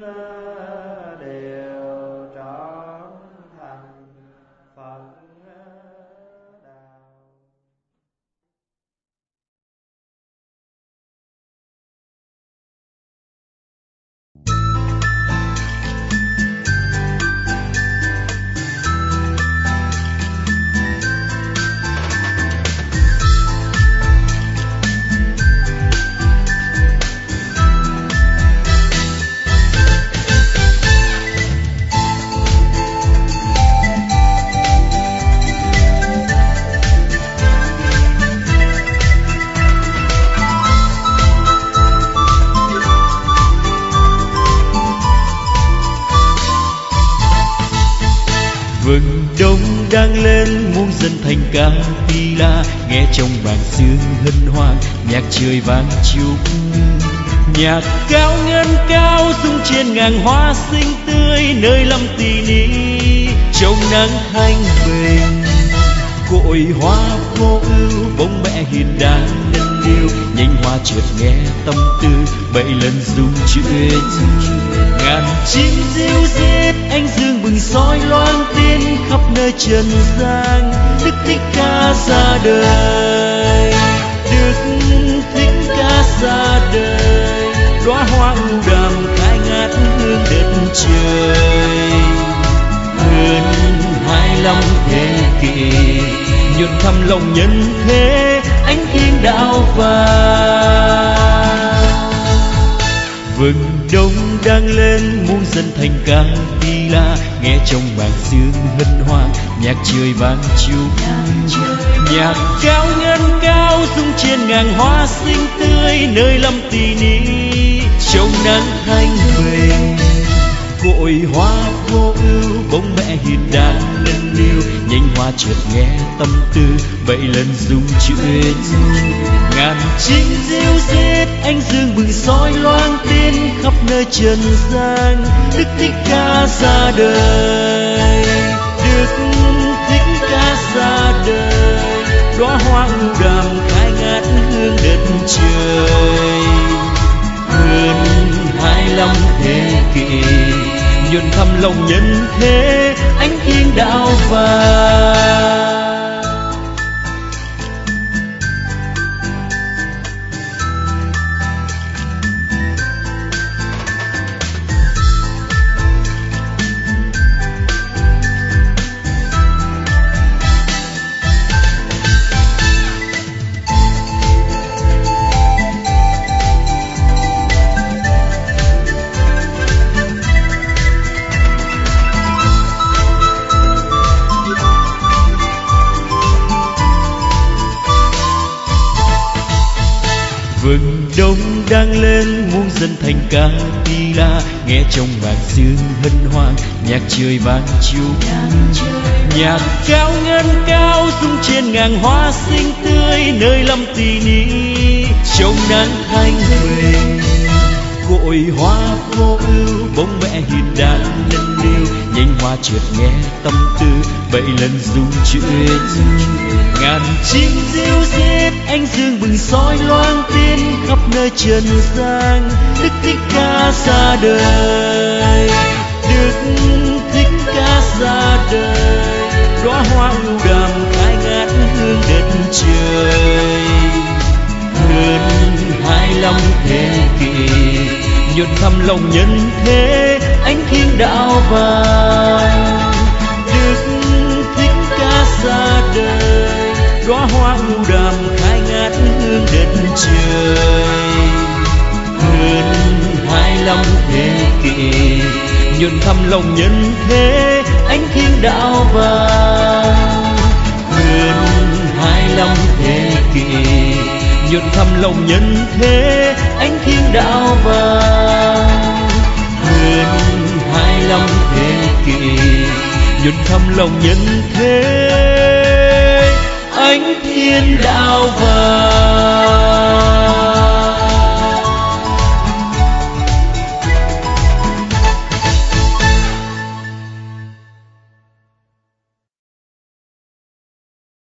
[SPEAKER 1] đều trọn thành Phật đạo.
[SPEAKER 3] Vừng đông đang lên muôn dân thành ca Phi La, nghe trong bản xương hân hoan nhạc trời vang chúc. Nhạc cao ngân cao rung trên ngàn hoa xinh tươi, nơi lâm tỳ ni trong nắng thanh bình. Cội hoa vô ưu bông mẹ hiền đang nâng niu, nhành hoa chợt nghe tâm tư bậy lần rung chuyện. Ngàn chim ríu rít anh dương bừng soi loan tin khắp nơi trần gian. Đức Thích Ca ra đời, Đức Thích Ca ra đời, đóa hoa ưu đàm khai ngát hương đất trời. Hơn 25 thế kỷ nhuộm thăm lòng nhân thế, ánh thiên đạo vàng. Vừng đông đang lên muôn dân thành ca Phi La, nghe trong bản xương hân hoan nhạc trời vang chúc. Nhạc cao ngân cao rung trên ngàn hoa xinh tươi, nơi lâm tỳ ni trong nắng thanh bình. Cội hoa vô ưu bông mẹ hiền đang nâng niu, nhành hoa chợt nghe tâm tư vậy lần rung chuyện. Ngàn chim ríu rít anh dương bừng soi loan tin khắp nơi trần gian. Đức Thích Ca ra đời, Đức Thích Ca ra đời, đóa hoa ưu đàm khai ngát hương đất trời. Hơn 25 thế kỷ nhuần thăm lòng nhân thế, ánh thiên đạo vàng. Vừng đông đang lên muôn dân thành ca đi la, nghe trong màn sương hân hoan nhạc trời vang chúc. Nhạc cao ngân cao rung trên ngàn hoa xinh tươi, nơi lâm tỳ ni trong nắng thanh bình. Cội hoa vô ưu bóng mẹ hiền đàn nâng niu, nhành hoa chợt nghe tâm tư vậy lần rung chuyển. Ngàn chim ríu rít anh dương bừng soi loan tin khắp nơi trần gian. Đức Thích Ca ra đời, Đức Thích Ca ra đời, đóa hoa ưu đàm khai ngát hương đất trời. Hơn 25 thế kỷ nhuần thăm lòng nhân thế, ánh thiên đạo vàng. Đức Thích Ca ra đời, đóa hoa ưu đàm khai ngát hương đất trời. Hơn 25 thế kỷ nhuần thăm lòng nhân thế, ánh thiên đạo vàng. Hơn 25 thế kỷ nhuần thăm lòng nhân thế, ánh thiên đạo vàng. Hơn 25 thế kỷ nhuần thăm lòng nhân thế, ánh thiên đạo vàng.